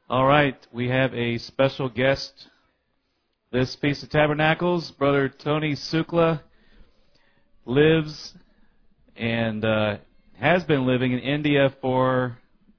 All right, we have a special guest this Feast of Tabernacles. Brother Tony Sukla lives and has been living in India for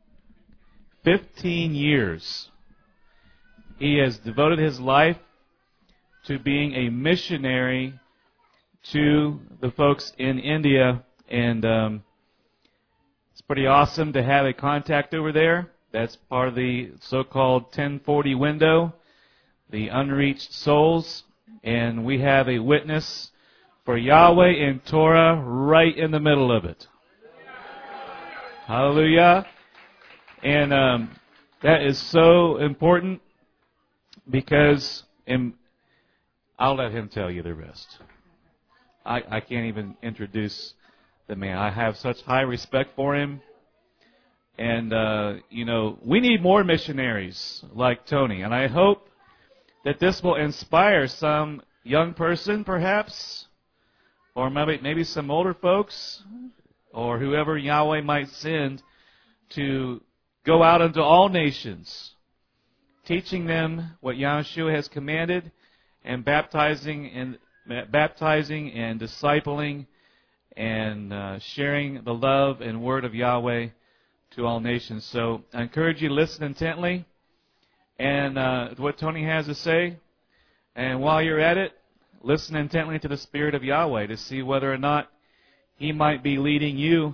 15 years. He has devoted his life to being a missionary to the folks in India, and it's pretty awesome to have a contact over there. That's part of the so-called 1040 window, the unreached souls, and we have a witness for Yahweh and Torah right in the middle of it. Hallelujah. And that is so important because I'll let him tell you the rest. I can't even introduce the man. I have such high respect for him. And, we need more missionaries like Tony. And I hope that this will inspire some young person, perhaps, or maybe some older folks, or whoever Yahweh might send to go out into all nations, teaching them what Yahshua has commanded, and baptizing and discipling and sharing the love and word of Yahweh to all nations. So I encourage you to listen intently and to what Tony has to say. And while you're at it, listen intently to the Spirit of Yahweh to see whether or not He might be leading you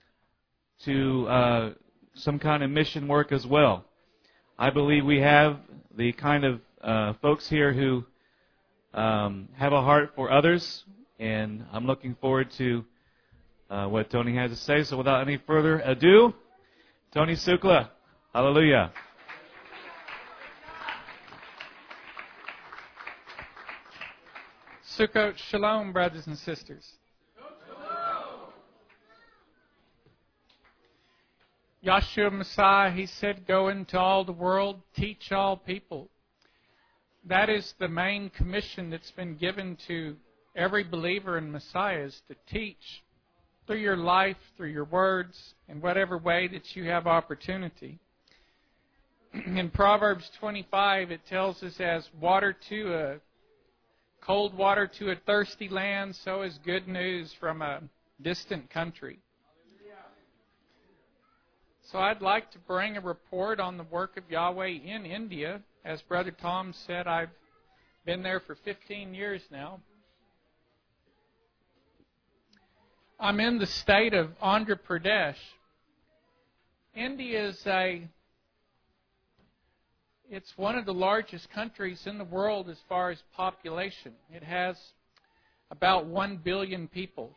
to some kind of mission work as well. I believe we have the kind of folks here who have a heart for others, and I'm looking forward to what Tony has to say. So without any further ado, Tony Sukla, hallelujah. Sukkot Shalom, brothers and sisters. Yahshua Messiah, He said, go into all the world, teach all people. That is the main commission that's been given to every believer in Messiah, is to teach through your life, through your words, in whatever way that you have opportunity. In Proverbs 25, it tells us, as cold water to a thirsty land, so is good news from a distant country. So I'd like to bring a report on the work of Yahweh in India. As Brother Tom said, I've been there for 15 years now. I'm in the state of Andhra Pradesh. India is it's one of the largest countries in the world as far as population. It has about 1 billion people.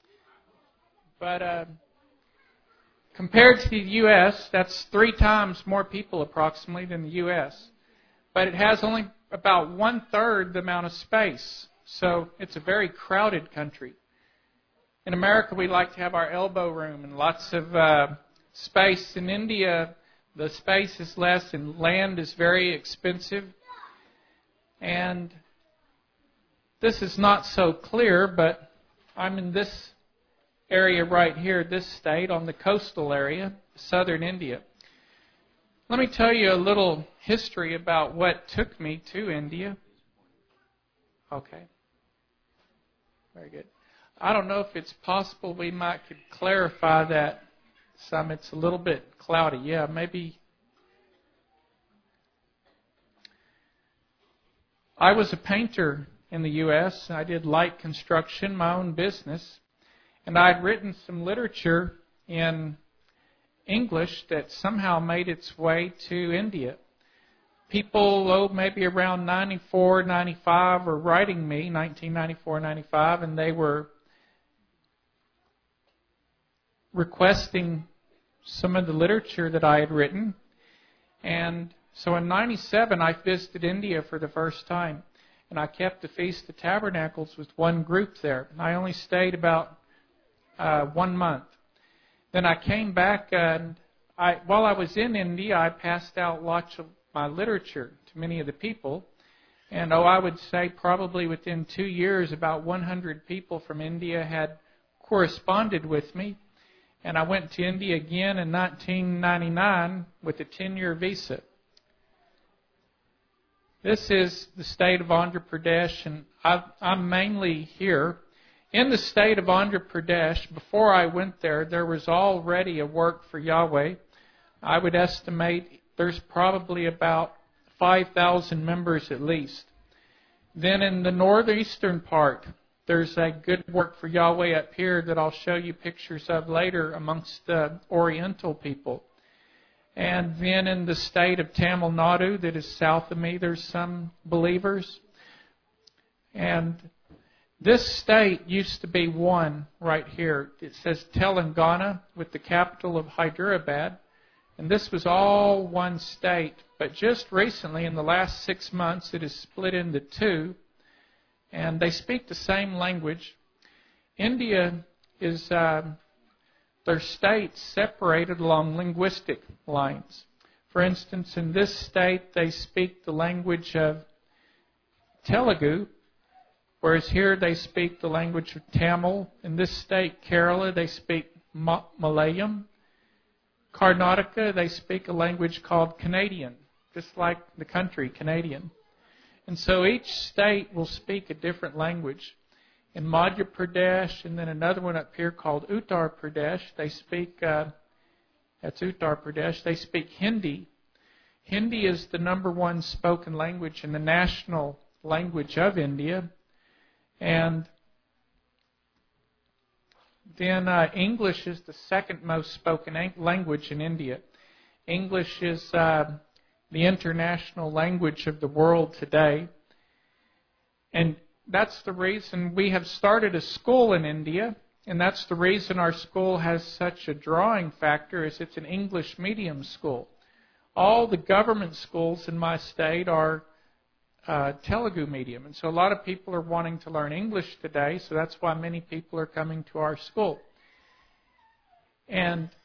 But compared to the U.S., that's 3 times more people approximately than the U.S. But it has only about 1/3 the amount of space. So it's a very crowded country. In America, we like to have our elbow room and lots of space. In India, the space is less and land is very expensive. And this is not so clear, but I'm in this area right here, this state, on the coastal area, southern India. Let me tell you a little history about what took me to India. Okay. Very good. I don't know if it's possible we could clarify that some. It's a little bit cloudy. Yeah, maybe. I was a painter in the U.S. I did light construction, my own business. And I'd written some literature in English that somehow made its way to India. People, maybe around 94, 95, were writing me, 1994, 95, and they were requesting some of the literature that I had written. And so in 97, I visited India for the first time. And I kept the Feast of Tabernacles with one group there. And I only stayed about 1 month. Then I came back, and while I was in India, I passed out lots of my literature to many of the people. And I would say probably within 2 years, about 100 people from India had corresponded with me. And I went to India again in 1999 with a 10-year visa. This is the state of Andhra Pradesh, and I'm mainly here. In the state of Andhra Pradesh, before I went there was already a work for Yahweh. I would estimate there's probably about 5,000 members at least. Then in the northeastern part, there's a good work for Yahweh up here that I'll show you pictures of later amongst the Oriental people. And then in the state of Tamil Nadu, that is south of me, there's some believers. And this state used to be one right here. It says Telangana with the capital of Hyderabad. And this was all one state. But just recently, in the last 6 months, it is split into two. And they speak the same language. India is their states separated along linguistic lines. For instance, in this state, they speak the language of Telugu, whereas here they speak the language of Tamil. In this state, Kerala, they speak Malayalam. Karnataka, they speak a language called Canadian, just like the country, Canadian. And so each state will speak a different language. In Madhya Pradesh, and then another one up here called Uttar Pradesh, they speak, that's Uttar Pradesh, they speak Hindi. Hindi is the number one spoken language and the national language of India. And then English is the second most spoken language in India. English is the international language of the world today. And that's the reason we have started a school in India, and that's the reason our school has such a drawing factor, is it's an English medium school. All the government schools in my state are Telugu medium, and so a lot of people are wanting to learn English today, so that's why many people are coming to our school. And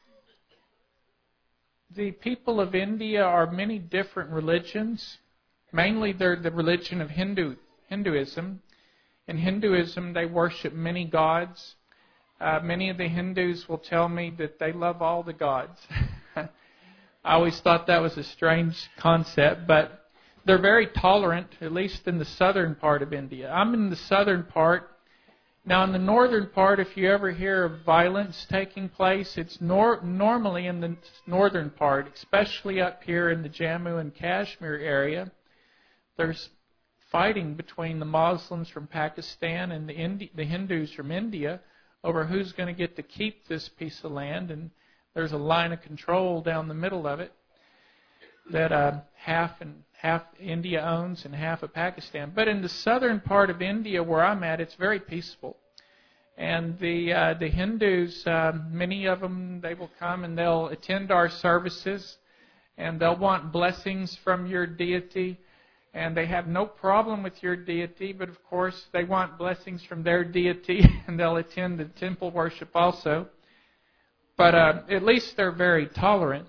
the people of India are many different religions. Mainly they're the religion of Hinduism. In Hinduism, they worship many gods. Many of the Hindus will tell me that they love all the gods. I always thought that was a strange concept, but they're very tolerant, at least in the southern part of India. I'm in the southern part. Now, in the northern part, if you ever hear of violence taking place, it's normally in the northern part, especially up here in the Jammu and Kashmir area. There's fighting between the Muslims from Pakistan and the Hindus from India over who's going to get to keep this piece of land, and there's a line of control down the middle of it that half India owns and half of Pakistan. But in the southern part of India where I'm at, it's very peaceful. And the Hindus, many of them, they will come and they'll attend our services, and they'll want blessings from your deity. And they have no problem with your deity, but of course they want blessings from their deity, and they'll attend the temple worship also. But at least they're very tolerant.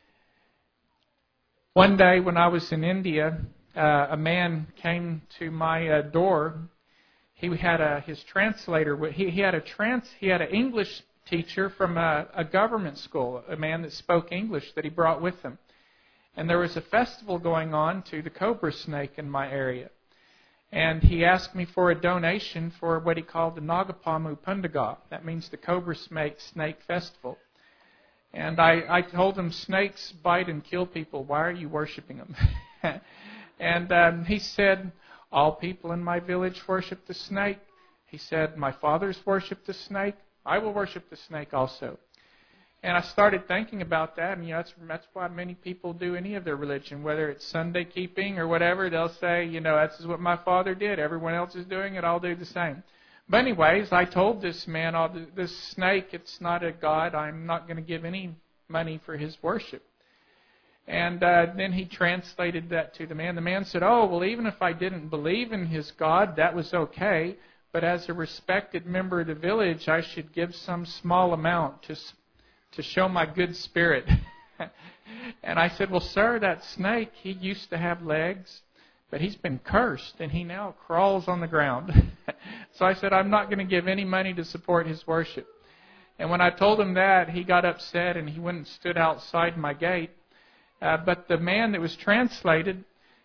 One day when I was in India, a man came to my door. He had his translator. He had an English teacher from a government school, a man that spoke English that he brought with him. And there was a festival going on to the cobra snake in my area. And he asked me for a donation for what he called the Nagapamu Pundaga. That means the cobra snake festival. And I told him, snakes bite and kill people. Why are you worshiping them? And he said, all people in my village worship the snake. He said, my fathers worship the snake. I will worship the snake also. And I started thinking about that, and that's why many people do any of their religion, whether it's Sunday keeping or whatever. They'll say, this is what my father did. Everyone else is doing it. I'll do the same. But anyways, I told this man, this snake, it's not a god. I'm not going to give any money for his worship. And then he translated that to the man. The man said, oh, well, even if I didn't believe in his god, that was okay. But as a respected member of the village, I should give some small amount to show my good spirit. And I said, well, sir, that snake, he used to have legs, but he's been cursed, and he now crawls on the ground. So I said, I'm not going to give any money to support his worship. And when I told him that, he got upset, and he went and stood outside my gate. But the man that was translated,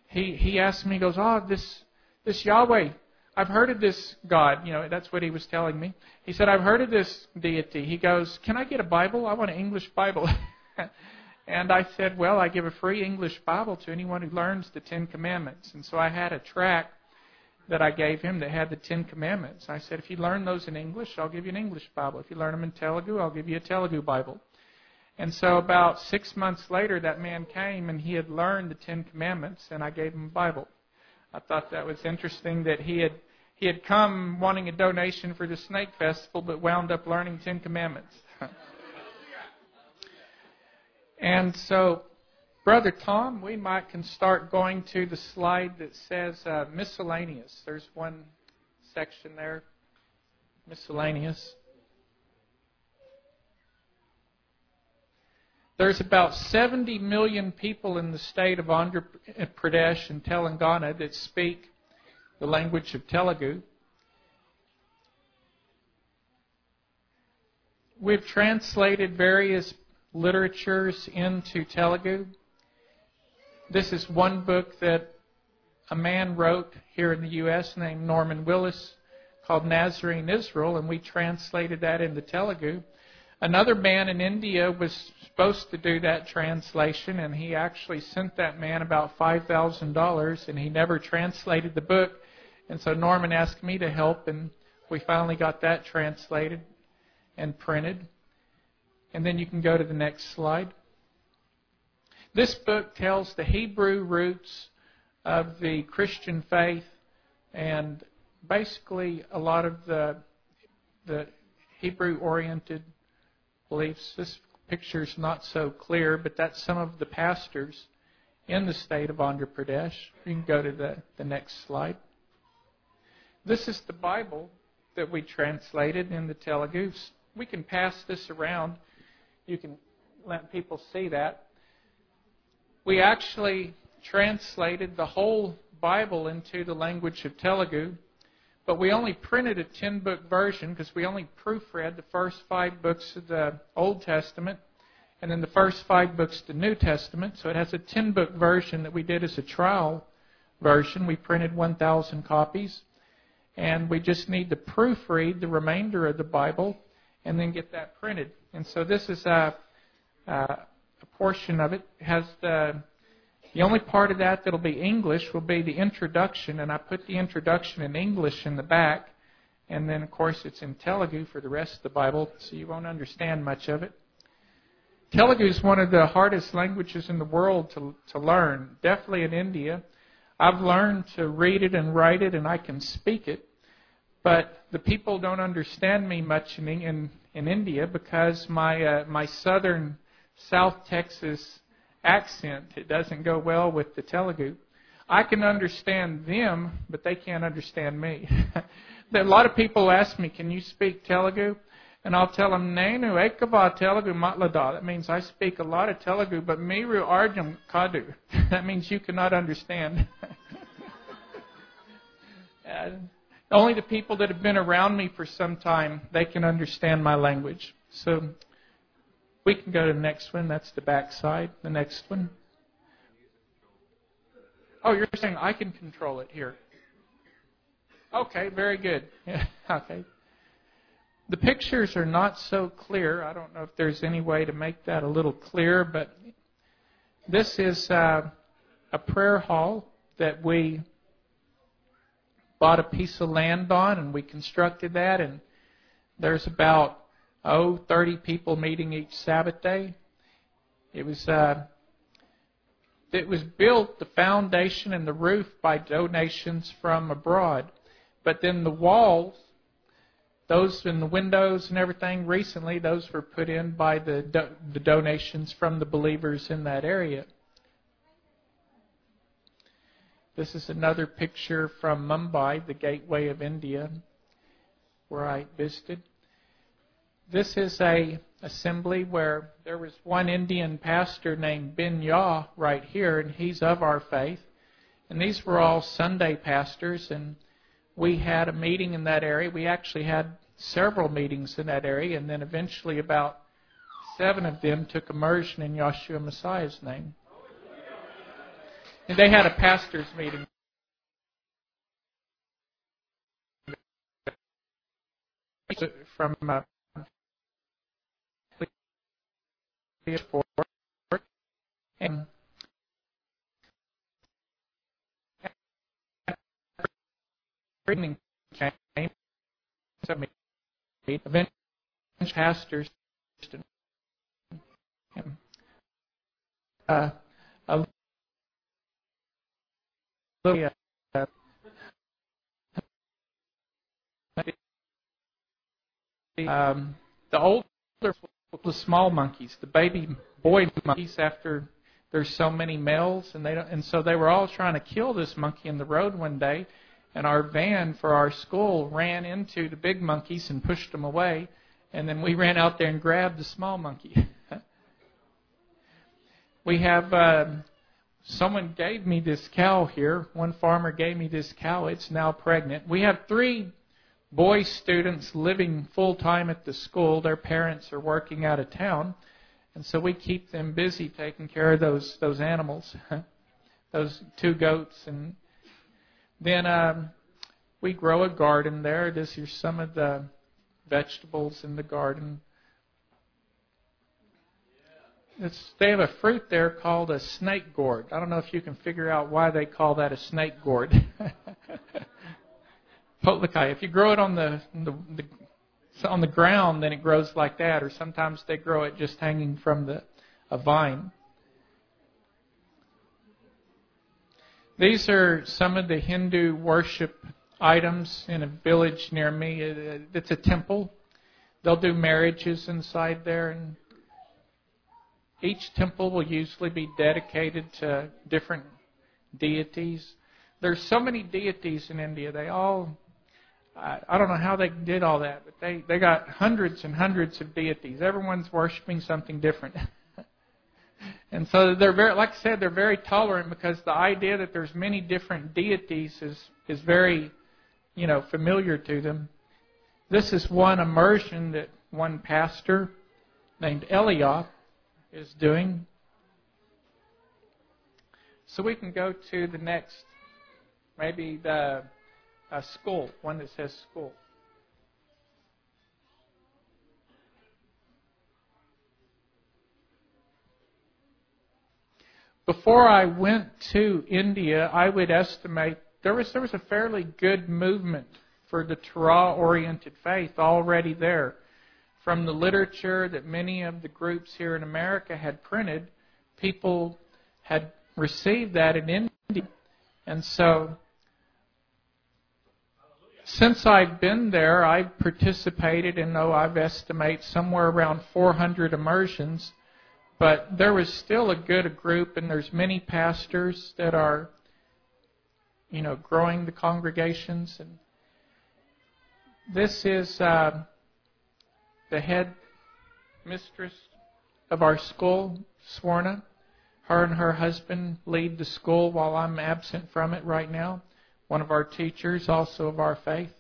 he asked me, he goes, "Oh, this Yahweh, I've heard of this God." You know, that's what he was telling me. He said, "I've heard of this deity." He goes, "Can I get a Bible? I want an English Bible." And I said, "Well, I give a free English Bible to anyone who learns the Ten Commandments." And so I had a tract that I gave him that had the Ten Commandments. I said, "If you learn those in English, I'll give you an English Bible. If you learn them in Telugu, I'll give you a Telugu Bible." And so about 6 months later, that man came and he had learned the Ten Commandments, and I gave him a Bible. I thought that was interesting that he had come wanting a donation for the Snake Festival, but wound up learning Ten Commandments. And so, Brother Tom, we can start going to the slide that says miscellaneous. There's one section there, miscellaneous. There's about 70 million people in the state of Andhra Pradesh and Telangana that speak the language of Telugu. We've translated various literatures into Telugu. This is one book that a man wrote here in the U.S. named Norman Willis called Nazarene Israel, and we translated that into Telugu. Another man in India was supposed to do that translation, and he actually sent that man about $5,000, and he never translated the book. And so Norman asked me to help, and we finally got that translated and printed. And then you can go to the next slide. This book tells the Hebrew roots of the Christian faith and basically a lot of the Hebrew-oriented beliefs. This picture's not so clear, but that's some of the pastors in the state of Andhra Pradesh. You can go to the next slide. This is the Bible that we translated in the Telugu. We can pass this around. You can let people see that. We actually translated the whole Bible into the language of Telugu, but we only printed a 10-book version because we only proofread the first 5 books of the Old Testament and then the first 5 books of the New Testament. So it has a 10-book version that we did as a trial version. We printed 1,000 copies, and we just need to proofread the remainder of the Bible and then get that printed. And so this is a portion of it. It has the only part of that that'll be English will be the introduction, and I put the introduction in English in the back, and then, of course, it's in Telugu for the rest of the Bible, so you won't understand much of it. Telugu is one of the hardest languages in the world to learn, definitely in India. I've learned to read it and write it, and I can speak it, but the people don't understand me much in India because my southern South Texas accent, it doesn't go well with the Telugu. I can understand them, but they can't understand me. A lot of people ask me, "Can you speak Telugu?" And I'll tell them, "Nenu ekava Telugu matlada." That means I speak a lot of Telugu, but miru arjam kadu. That means you cannot understand. Only the people that have been around me for some time, they can understand my language. So we can go to the next one. That's the back side. The next one. Oh, you're saying I can control it here. Okay, very good. Yeah, okay. The pictures are not so clear. I don't know if there's any way to make that a little clearer, but this is a prayer hall that we bought a piece of land on, and we constructed that, and there's about 30 people meeting each Sabbath day. It was built, the foundation and the roof, by donations from abroad. But then the walls, those in the windows and everything, recently those were put in by the donations from the believers in that area. This is another picture from Mumbai, the gateway of India, where I visited. This is a assembly where there was one Indian pastor named Binya right here, and he's of our faith. And these were all Sunday pastors, and we had a meeting in that area. We actually had several meetings in that area, and then eventually about 7 of them took immersion in Yeshua Messiah's name. And they had a pastor's meeting. From and evening came, eventually pastors, a little, the older, the small monkeys, the baby boy monkeys, after there's so many males, and so they were all trying to kill this monkey in the road one day, and our van for our school ran into the big monkeys and pushed them away, and then we ran out there and grabbed the small monkey. We have someone gave me this cow here. One farmer gave me this cow. It's now pregnant. We have 3 boy students living full-time at the school. Their parents are working out of town, and so we keep them busy taking care of those animals, those 2 goats. And then we grow a garden there. This is some of the vegetables in the garden. They have a fruit there called a snake gourd. I don't know if you can figure out why they call that a snake gourd. Potlakai. If you grow it on the ground, then it grows like that. Or sometimes they grow it just hanging from a vine. These are some of the Hindu worship items in a village near me. It's a temple. They'll do marriages inside there, and each temple will usually be dedicated to different deities. There's so many deities in India. They all, I don't know how they did all that, but they got hundreds and hundreds of deities. Everyone's worshiping something different. And so they're very, like I said, they're very tolerant, because the idea that there's many different deities is very, familiar to them. This is one immersion that one pastor named Eliot is doing. So we can go to the next, maybe the school, one that says school. Before I went to India, I would estimate there was a fairly good movement for the Torah-oriented faith already there. From the literature that many of the groups here in America had printed, people had received that in India. And so, since I've been there, I've participated in, I've estimated somewhere around 400 immersions. But there was still a good group, and there's many pastors that are, growing the congregations. And this is the head mistress of our school, Swarna. Her and her husband lead the school while I'm absent from it right now. One of our teachers, also of our faith.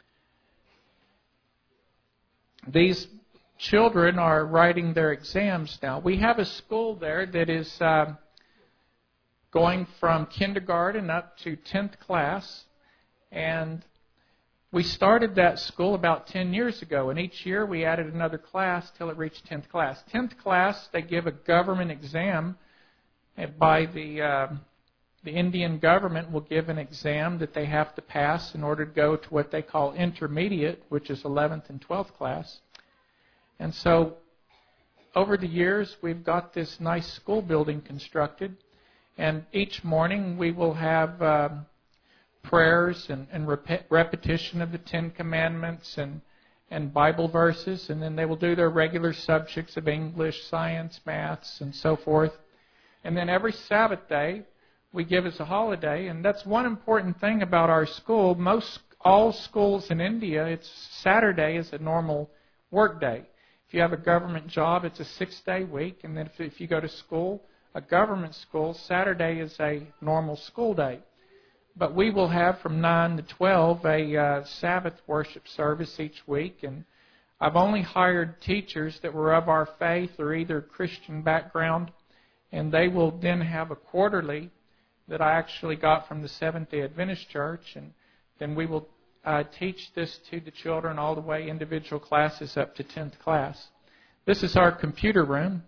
These children are writing their exams now. We have a school there that is going from kindergarten up to 10th class, and we started that school about 10 years ago, and each year we added another class till it reached 10th class. 10th class, they give a government exam by the Indian government will give an exam that they have to pass in order to go to what they call intermediate, which is 11th and 12th class. And so, over the years, we've got this nice school building constructed, and each morning we will have prayers and repetition of the 10 Commandments and Bible verses, and then they will do their regular subjects of English, science, maths, and so forth. And then every Sabbath day, we give as a holiday, and that's one important thing about our school. All schools in India, Saturday is a normal work day. If you have a government job, it's a 6-day week, and then if you go to school, a government school, Saturday is a normal school day. But we will have from 9 to 12 a Sabbath worship service each week, and I've only hired teachers that were of our faith or either Christian background, and they will then have a quarterly that I actually got from the Seventh-day Adventist Church, and then we will teach this to the children all the way, individual classes up to 10th class. This is our computer room.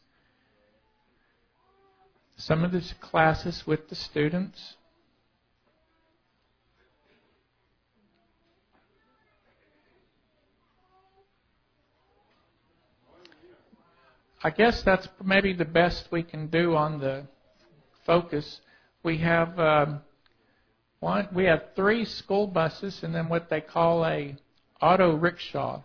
Some of the classes with the students. I guess that's maybe the best we can do on the focus. We have we have 3 school buses and then what they call a auto rickshaw.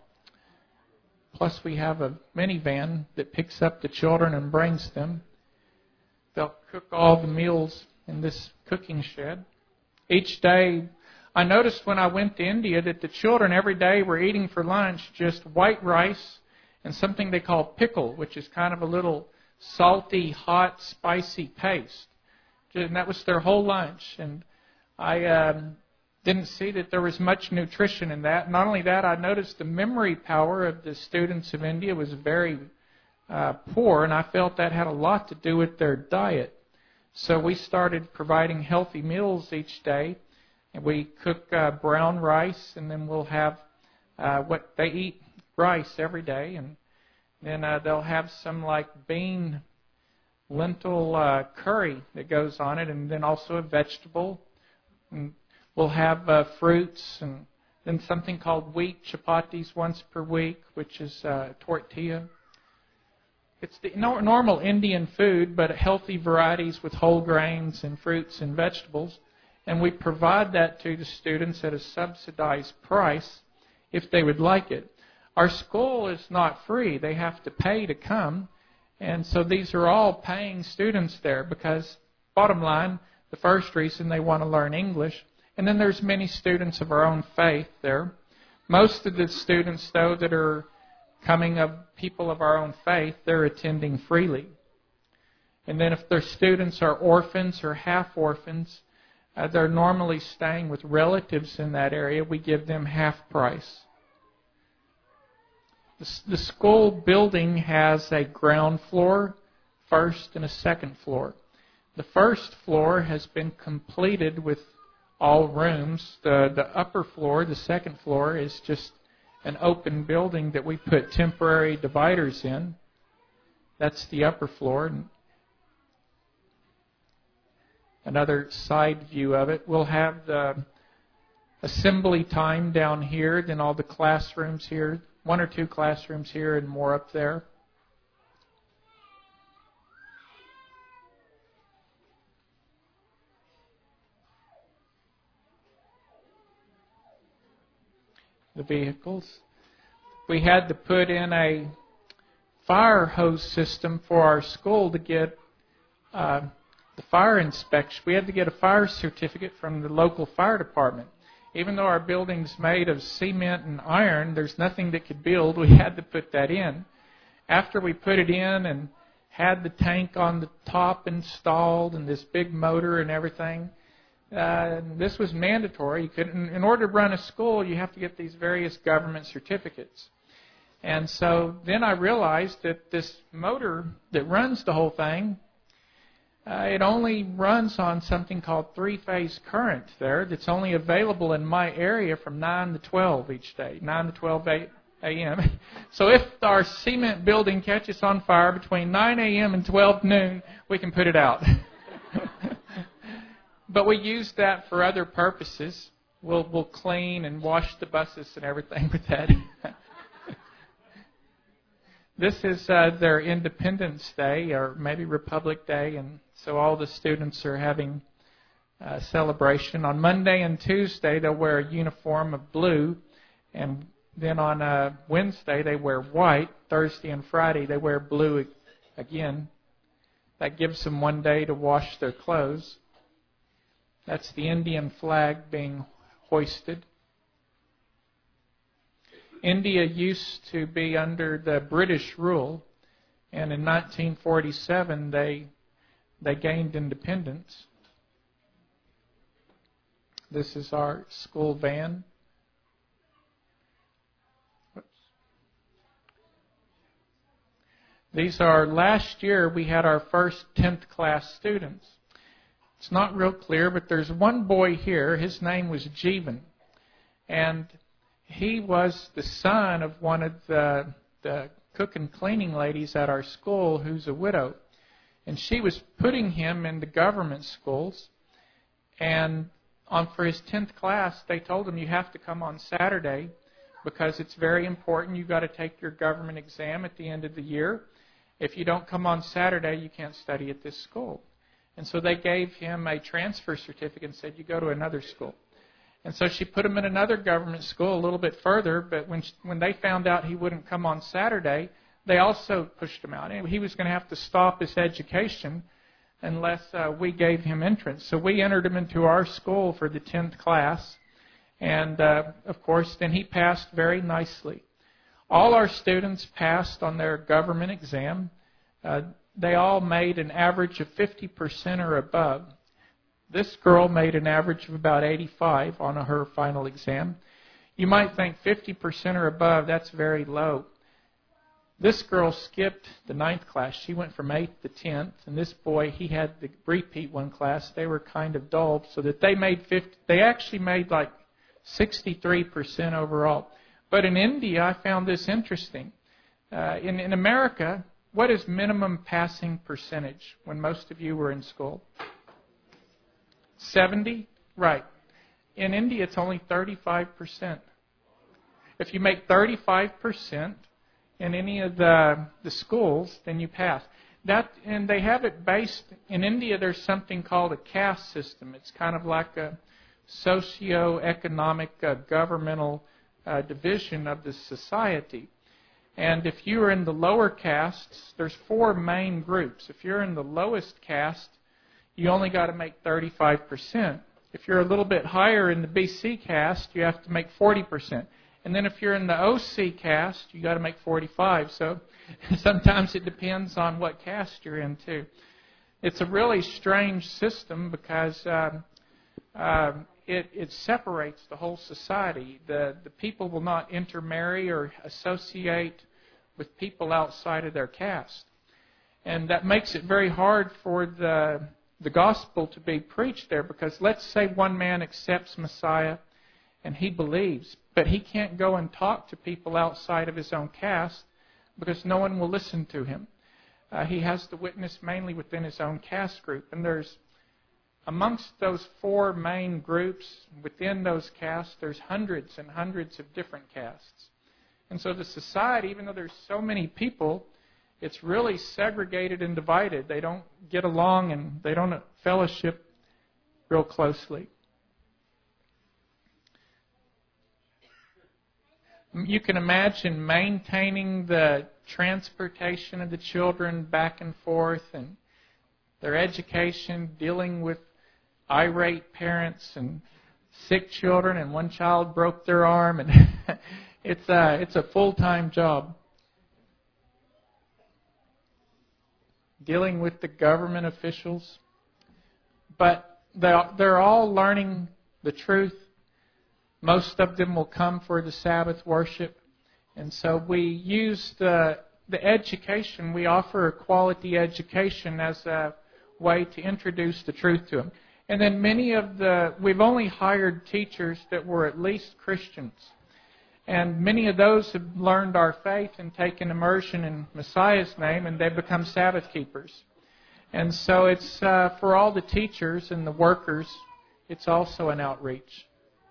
Plus we have a minivan that picks up the children and brings them. They'll cook all the meals in this cooking shed. Each day, I noticed when I went to India that the children every day were eating for lunch just white rice and something they call pickle, which is kind of a little salty, hot, spicy paste. And that was their whole lunch. And I didn't see that there was much nutrition in that. Not only that, I noticed the memory power of the students of India was very poor, and I felt that had a lot to do with their diet. So we started providing healthy meals each day, and we cook brown rice, and then we'll have what they eat rice every day, and then they'll have some like bean lentil curry that goes on it, and then also a vegetable. And we'll have fruits, and then something called wheat chapatis once per week, which is tortilla. It's the normal Indian food, but healthy varieties with whole grains and fruits and vegetables. And we provide that to the students at a subsidized price if they would like it. Our school is not free. They have to pay to come. And so these are all paying students there because, bottom line, the first reason they want to learn English. And then there's many students of our own faith there. Most of the students, though, that are coming of people of our own faith, they're attending freely. And then if their students are orphans or half-orphans, they're normally staying with relatives in that area. We give them half price. The school building has a ground floor, first and a second floor. The first floor has been completed with all rooms. The upper floor, the second floor, is just an open building that we put temporary dividers in. That's the upper floor. Another side view of it. We'll have the assembly time down here, then all the classrooms here, 1 or 2 classrooms here and more up there. The vehicles. We had to put in a fire hose system for our school to get the fire inspection. We had to get a fire certificate from the local fire department. Even though our building's made of cement and iron, there's nothing that could build. We had to put that in. After we put it in and had the tank on the top installed and this big motor and everything, this was mandatory. You couldn't, in order to run a school, you have to get these various government certificates. And so then I realized that this motor that runs the whole thing, it only runs on something called 3-phase current there that's only available in my area from 9 to 12 each day, 9 to 12 a.m. So if our cement building catches on fire between 9 a.m. and 12 noon, we can put it out. But we use that for other purposes. We'll clean and wash the buses and everything with that. This is their Independence Day, or maybe Republic Day, and so all the students are having a celebration. On Monday and Tuesday, they'll wear a uniform of blue, and then on Wednesday, they wear white. Thursday and Friday, they wear blue again. That gives them one day to wash their clothes. That's the Indian flag being hoisted. India used to be under the British rule, and in 1947 they gained independence. This is our school van. These are, last year we had our first 10th class students. It's not real clear, but there's one boy here. His name was Jeevan. And he was the son of one of the cook and cleaning ladies at our school who's a widow. And she was putting him in the government schools. And for his 10th class, they told him, you have to come on Saturday because it's very important. You've got to take your government exam at the end of the year. If you don't come on Saturday, you can't study at this school. And so they gave him a transfer certificate and said, you go to another school. And so she put him in another government school a little bit further, but when they found out he wouldn't come on Saturday, they also pushed him out. And he was going to have to stop his education unless we gave him entrance. So we entered him into our school for the 10th class. And, of course, then he passed very nicely. All our students passed on their government exam. They all made an average of 50% or above. This girl made an average of about 85 on her final exam. You might think 50% or above, that's very low. This girl skipped the 9th class. She went from 8th to 10th. And this boy, he had to repeat one class. They were kind of dull, so that they made 50. They actually made like 63% overall. But in India, I found this interesting. In America, what is minimum passing percentage when most of you were in school? 70? Right. In India, it's only 35%. If you make 35% in any of the schools, then you pass. And they have it based, in India, there's something called a caste system. It's kind of like a socio-economic governmental division of the society. And if you are in the lower castes, there's 4 main groups. If you're in the lowest caste, you only got to make 35%. If you're a little bit higher in the BC caste, you have to make 40%. And then if you're in the OC caste, you got to make 45%. So sometimes it depends on what caste you're in too. It's a really strange system because it separates the whole society. The people will not intermarry or associate with people outside of their caste. And that makes it very hard for the gospel to be preached there, because let's say one man accepts Messiah and he believes, but he can't go and talk to people outside of his own caste because no one will listen to him. He has to witness mainly within his own caste group. And there's, amongst those 4 main groups, within those castes, there's hundreds and hundreds of different castes. And so the society, even though there's so many people, it's really segregated and divided. They don't get along and they don't fellowship real closely. You can imagine maintaining the transportation of the children back and forth and their education, dealing with irate parents and sick children, and one child broke their arm, and it's a full-time job. Dealing with the government officials. But they're all learning the truth. Most of them will come for the Sabbath worship. And so we use the education. We offer a quality education as a way to introduce the truth to them. And then we've only hired teachers that were at least Christians. And many of those have learned our faith and taken immersion in Messiah's name, and they've become Sabbath keepers. And so it's for all the teachers and the workers, it's also an outreach.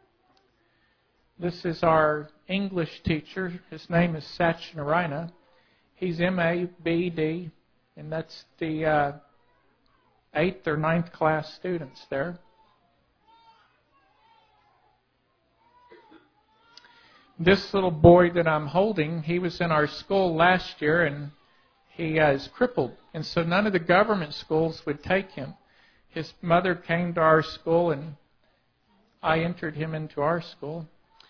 This is our English teacher. His name is Satyanarayana. He's MA, BD, and that's the 8th or 9th class students there. This little boy that I'm holding, he was in our school last year, and he is crippled. And so none of the government schools would take him. His mother came to our school, and I entered him into our school.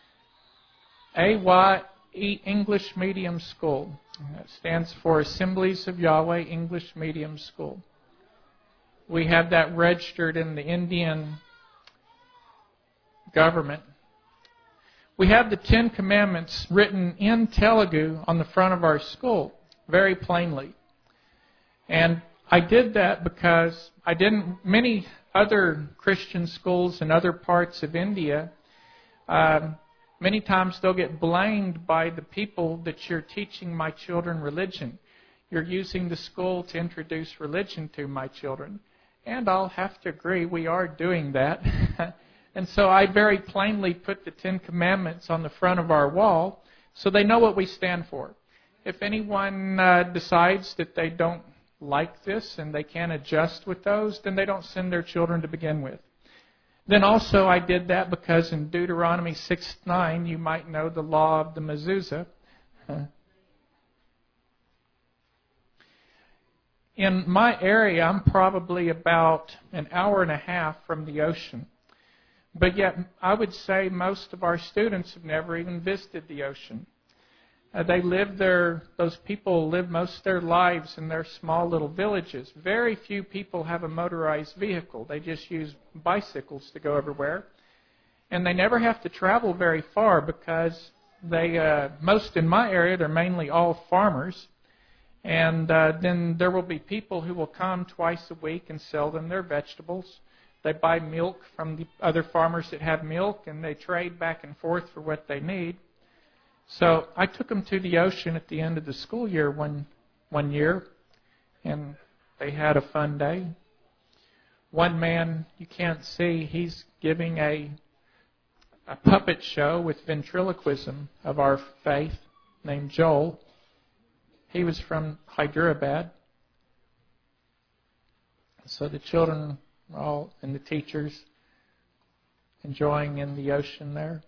AYE English Medium School. That stands for Assemblies of Yahweh English Medium School. We have that registered in the Indian government. We have the 10 Commandments written in Telugu on the front of our school, very plainly. And I did that because many other Christian schools in other parts of India, many times they'll get blamed by the people that you're teaching my children religion. You're using the school to introduce religion to my children. And I'll have to agree, we are doing that. And so I very plainly put the Ten Commandments on the front of our wall so they know what we stand for. If anyone decides that they don't like this and they can't adjust with those, then they don't send their children to begin with. Then also I did that because in Deuteronomy 6:9, you might know the law of the mezuzah. In my area, I'm probably about an hour and a half from the ocean. But yet, I would say most of our students have never even visited the ocean. Those people live most of their lives in their small little villages. Very few people have a motorized vehicle. They just use bicycles to go everywhere. And they never have to travel very far because most in my area, they're mainly all farmers. And then there will be people who will come twice a week and sell them their vegetables. They buy milk from the other farmers that have milk, and they trade back and forth for what they need. So I took them to the ocean at the end of the school year one year, and they had a fun day. One man you can't see, he's giving a puppet show with ventriloquism of our faith named Joel. He was from Hyderabad. So the children all and the teachers enjoying in the ocean there.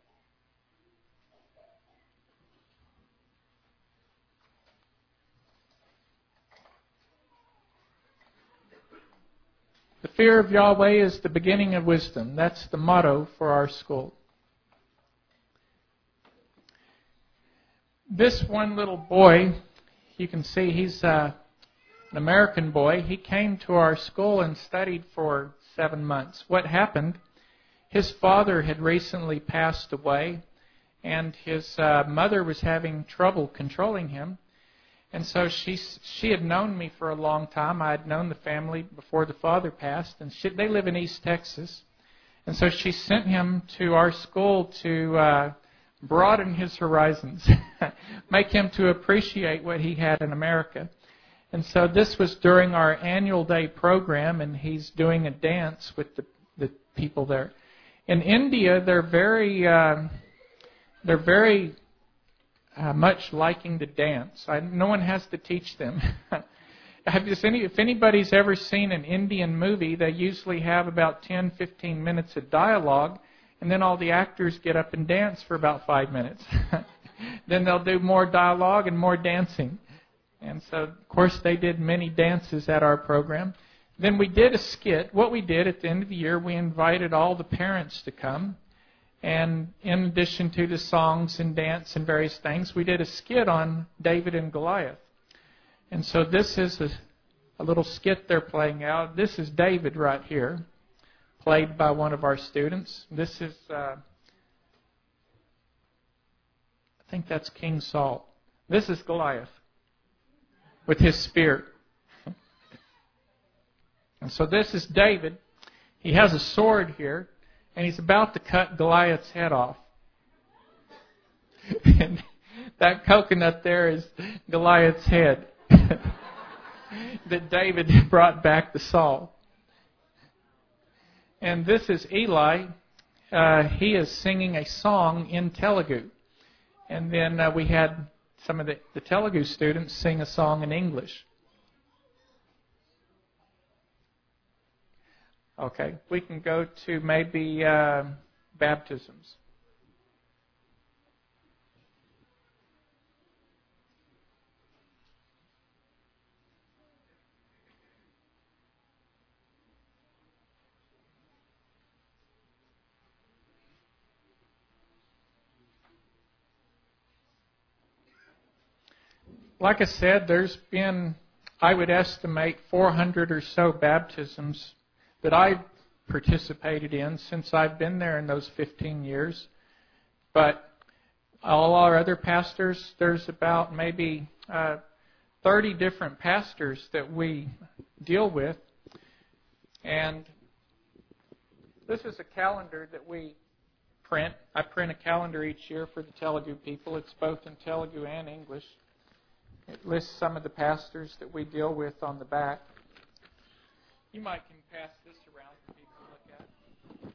The fear of Yahweh is the beginning of wisdom. That's the motto for our school. This one little boy, you can see he's an American boy. He came to our school and studied for 7 months. What happened? His father had recently passed away, and his mother was having trouble controlling him. And so she had known me for a long time. I had known the family before the father passed, and they live in East Texas. And so she sent him to our school to broaden his horizons, make him to appreciate what he had in America. And so this was during our annual day program, and he's doing a dance with the people there. In India, they're very much liking to dance. No one has to teach them. If anybody's ever seen an Indian movie, they usually have about 10, 15 minutes of dialogue, and then all the actors get up and dance for about 5 minutes. Then they'll do more dialogue and more dancing. And so, of course, they did many dances at our program. Then we did a skit. What we did at the end of the year, we invited all the parents to come. And in addition to the songs and dance and various things, we did a skit on David and Goliath. And so this is a little skit they're playing out. This is David right here, played by one of our students. This is, I think that's King Saul. This is Goliath with his spear. And so this is David. He has a sword here, and he's about to cut Goliath's head off. And that coconut there is Goliath's head that David brought back to Saul. And this is Eli. He is singing a song in Telugu. And then we had some of the Telugu students sing a song in English. Okay, we can go to maybe baptisms. Like I said, there's been, I would estimate, 400 or so baptisms that I've participated in since I've been there in those 15 years. But all our other pastors, there's about maybe 30 different pastors that we deal with. And This is a calendar that we print. I print a calendar each year for the Telugu people. It's both in Telugu and English. It lists some of the pastors that we deal with on the back. You might can pass this around for people to look at.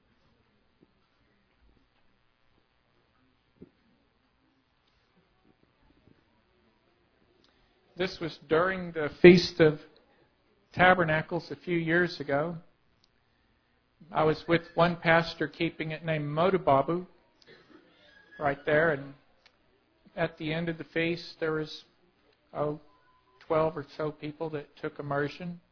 This was during the Feast of Tabernacles a few years ago. I was with one pastor keeping it named Modubabu right there, and at the end of the feast there was 12 or so people that took immersion.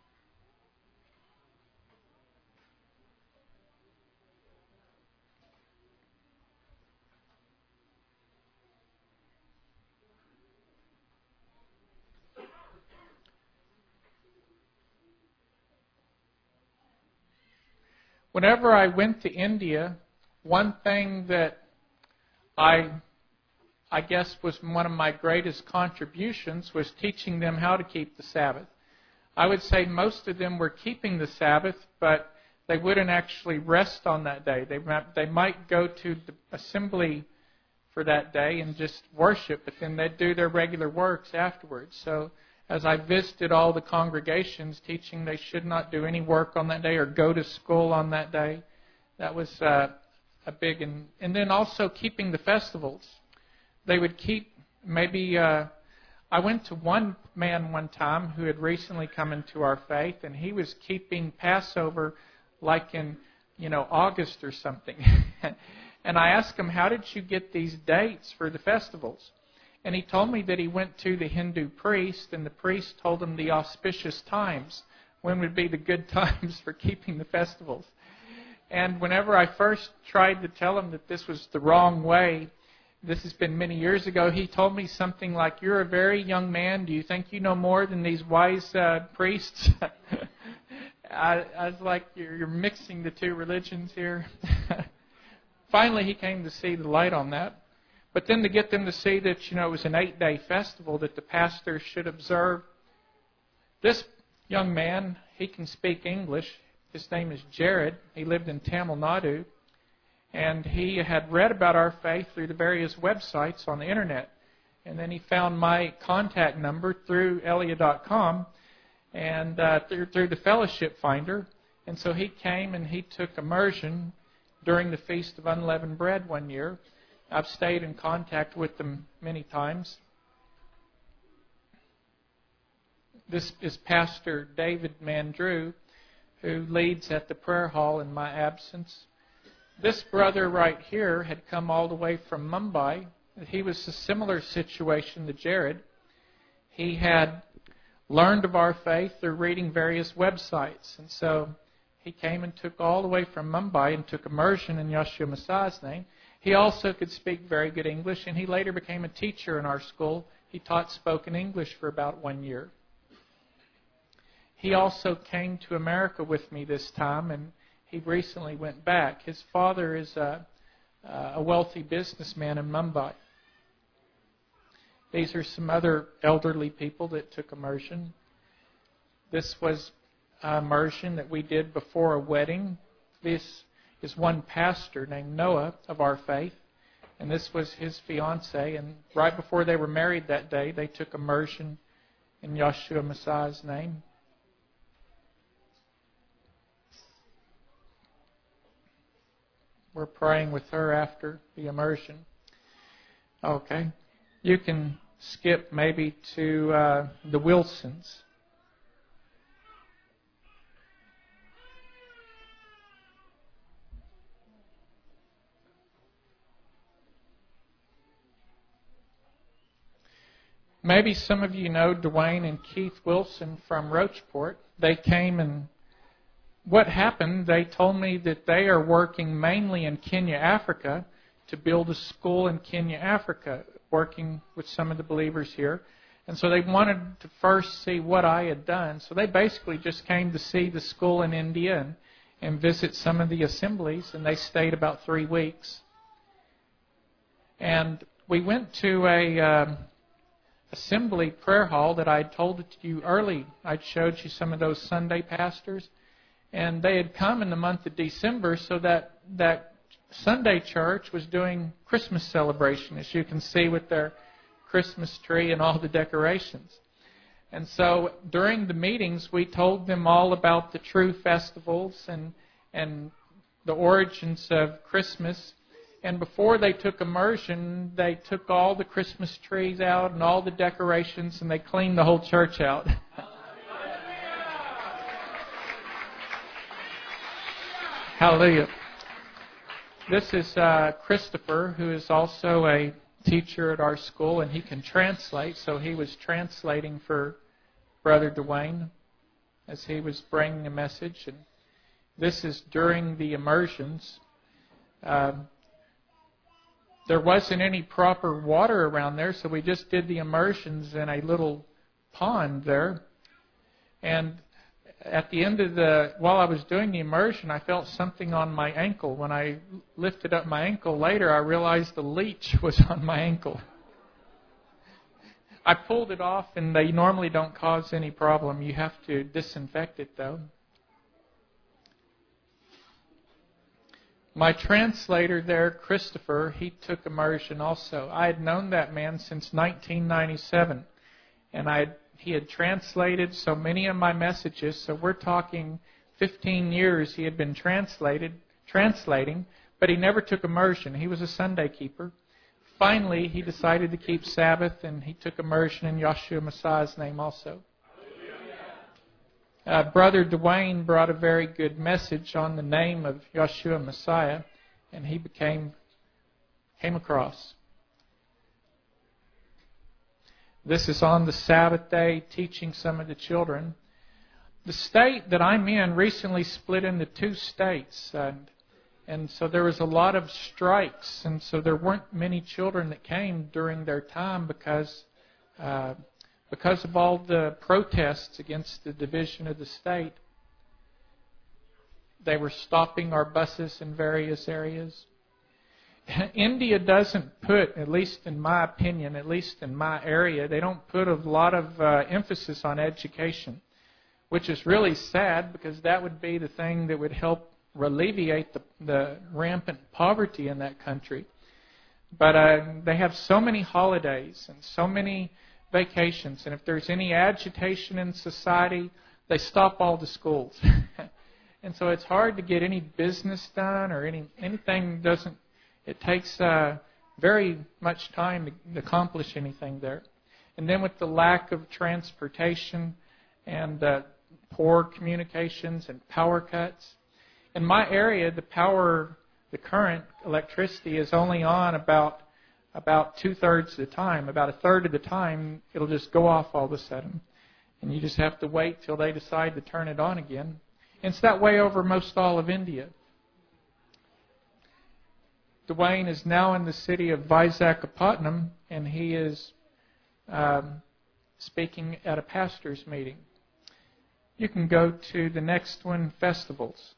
Whenever I went to India, one thing that I guess was one of my greatest contributions was teaching them how to keep the Sabbath. I would say most of them were keeping the Sabbath, but they wouldn't actually rest on that day. They might go to the assembly for that day and just worship, but then they'd do their regular works afterwards. So as I visited all the congregations teaching they should not do any work on that day or go to school on that day, that was a big... And then also keeping the festivals. They would keep maybe... I went to one man one time who had recently come into our faith, and he was keeping Passover like in, August or something. And I asked him, how did you get these dates for the festivals? And he told me that he went to the Hindu priest, and the priest told him the auspicious times, when would be the good times for keeping the festivals. And whenever I first tried to tell him that this was the wrong way, this has been many years ago, he told me something like, "You're a very young man. Do you think you know more than these wise priests?" I was like, you're mixing the two religions here. Finally, he came to see the light on that. But then to get them to see that, it was an 8-day festival that the pastor should observe. This young man, he can speak English. His name is Jared. He lived in Tamil Nadu. And he had read about our faith through the various websites on the internet. And then he found my contact number through Elia.com and through the Fellowship Finder. And so he came and he took immersion during the Feast of Unleavened Bread one year. I've stayed in contact with them many times. This is Pastor David Mandrew, who leads at the prayer hall in my absence. This brother right here had come all the way from Mumbai. He was a similar situation to Jared. He had learned of our faith through reading various websites. And so he came and took all the way from Mumbai and took immersion in Yeshua Messiah's name. He also could speak very good English, and he later became a teacher in our school. He taught spoken English for about 1 year. He also came to America with me this time, and he recently went back. His father is a wealthy businessman in Mumbai. These are some other elderly people that took immersion. This was immersion that we did before a wedding. This is one pastor named Noah of our faith, and this was his fiancée. And right before they were married that day, they took immersion in Yeshua Messiah's name. We're praying with her after the immersion. Okay. You can skip maybe to the Wilsons. Maybe some of you know Dwayne and Keith Wilson from Rocheport. They came, and what happened, they told me that they are working mainly in Kenya, Africa, to build a school in Kenya, Africa, working with some of the believers here. And so they wanted to first see what I had done. So they basically just came to see the school in India and visit some of the assemblies, and they stayed about 3 weeks. And we went to a assembly prayer hall that I told you early. I showed you some of those Sunday pastors. And they had come in the month of December, so that Sunday church was doing Christmas celebration, as you can see with their Christmas tree and all the decorations. And so during the meetings, we told them all about the true festivals and the origins of Christmas. And before they took immersion, they took all the Christmas trees out and all the decorations, and they cleaned the whole church out. Hallelujah. This is Christopher, who is also a teacher at our school, and he can translate. So he was translating for Brother Dwayne as he was bringing a message. And this is during the immersions. There wasn't any proper water around there, so we just did the immersions in a little pond there. And at the end of while I was doing the immersion, I felt something on my ankle. When I lifted up my ankle later, I realized the leech was on my ankle. I pulled it off, and they normally don't cause any problem. You have to disinfect it, though. My translator there, Christopher, he took immersion also. I had known that man since 1997, and he had translated so many of my messages. So we're talking 15 years he had been translating, but he never took immersion. He was a Sunday keeper. Finally, he decided to keep Sabbath, and he took immersion in Yeshua Messiah's name also. Brother Dwayne brought a very good message on the name of Yeshua Messiah, and he came across. This is on the Sabbath day, teaching some of the children. The state that I'm in recently split into 2 states, and so there was a lot of strikes, and so there weren't many children that came during their time because of all the protests against the division of the state. They were stopping our buses in various areas. India doesn't put, at least in my opinion, at least in my area, they don't put a lot of emphasis on education, which is really sad because that would be the thing that would help alleviate the rampant poverty in that country. But they have so many holidays and so many vacations, and if there's any agitation in society, they stop all the schools. And so it's hard to get any business done or anything doesn't. It takes very much time to accomplish anything there. And then with the lack of transportation and poor communications and power cuts, in my area, the current electricity is only on about 2/3 of the time. About 1/3 of the time, it'll just go off all of a sudden. And you just have to wait till they decide to turn it on again. And it's that way over most all of India. Dwayne is now in the city of Visakhapatnam, and he is speaking at a pastor's meeting. You can go to the next one, festivals.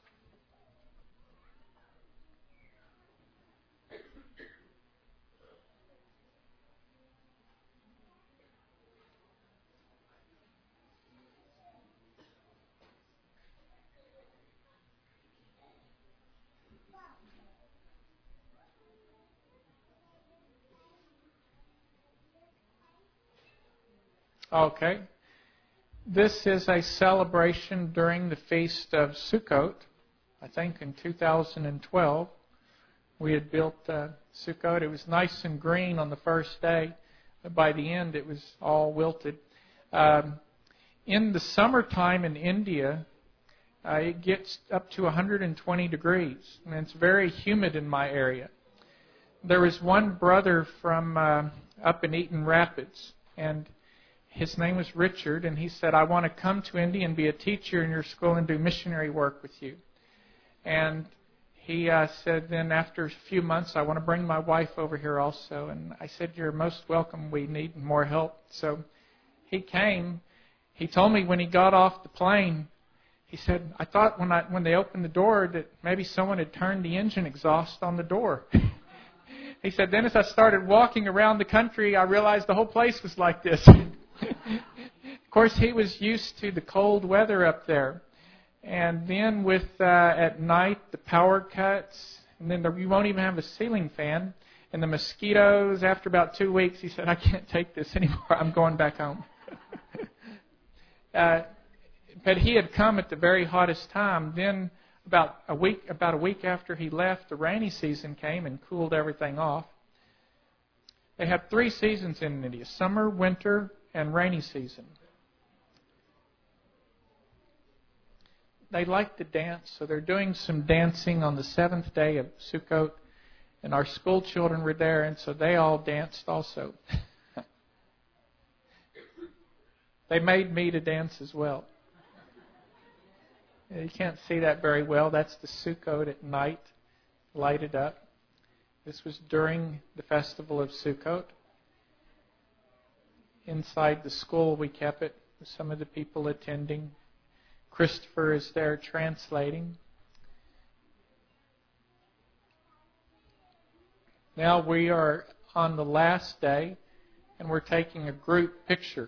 Okay. This is a celebration during the Feast of Sukkot. I think in 2012 we had built Sukkot. It was nice and green on the first day, but by the end it was all wilted. In the summertime in India, it gets up to 120 degrees, and it's very humid in my area. There was one brother from up in Eaton Rapids, and his name was Richard, and he said, I want to come to India and be a teacher in your school and do missionary work with you. And he said, then after a few months, I want to bring my wife over here also. And I said, you're most welcome. We need more help. So he came. He told me when he got off the plane, he said, I thought when they opened the door that maybe someone had turned the engine exhaust on the door. He said, then as I started walking around the country, I realized the whole place was like this. Of course, he was used to the cold weather up there. And then with at night the power cuts, and then you won't even have a ceiling fan. And the mosquitoes, after about 2 weeks, he said, I can't take this anymore. I'm going back home. But he had come at the very hottest time. Then about a week after he left, the rainy season came and cooled everything off. They have 3 seasons in India: summer, winter, and rainy season. They like to dance, so they're doing some dancing on the 7th day of Sukkot, and our school children were there, and so they all danced also. They made me to dance as well. You can't see that very well. That's the Sukkot at night, lighted up. This was during the festival of Sukkot. Inside the school we kept it with some of the people attending. Christopher is there translating. Now we are on the last day, and we're taking a group picture.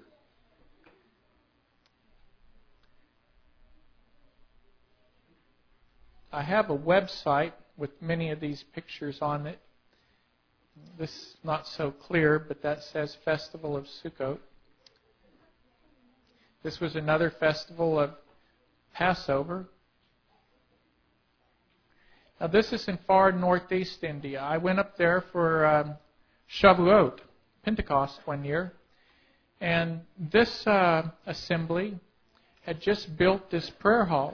I have a website with many of these pictures on it. This is not so clear, but that says Festival of Sukkot. This was another festival of Passover. Now this is in far northeast India. I went up there for Shavuot, Pentecost, one year. And this assembly had just built this prayer hall.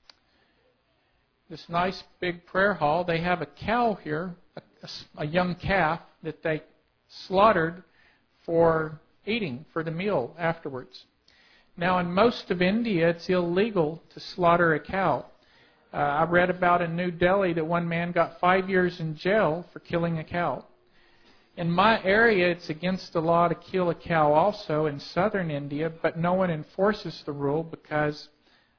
This nice big prayer hall. They have a cow here, a young calf that they slaughtered for eating, for the meal afterwards. Now, in most of India, it's illegal to slaughter a cow. I read about in New Delhi that one man got 5 years in jail for killing a cow. In my area, it's against the law to kill a cow also in southern India, but no one enforces the rule because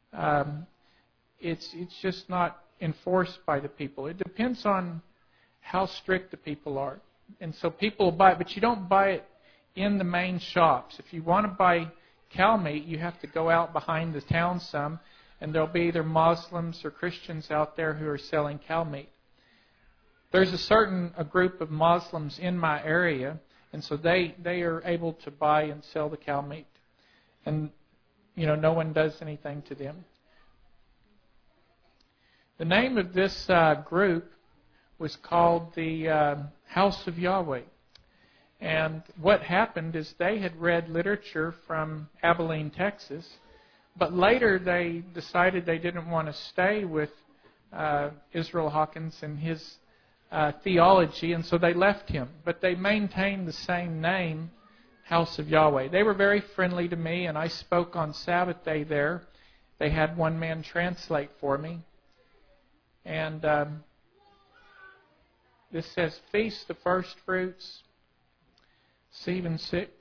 it's just not enforced by the people. It depends on how strict the people are. And so people buy it, but you don't buy it in the main shops. If you want to buy cow meat, you have to go out behind the town some, and there'll be either Muslims or Christians out there who are selling cow meat. There's a group of Muslims in my area, and so they are able to buy and sell the cow meat. And, no one does anything to them. The name of this group was called the House of Yahweh. And what happened is they had read literature from Abilene, Texas, but later they decided they didn't want to stay with Israel Hawkins and his theology, and so they left him. But they maintained the same name, House of Yahweh. They were very friendly to me, and I spoke on Sabbath day there. They had one man translate for me. And this says, Feast the First Fruits, 7-6.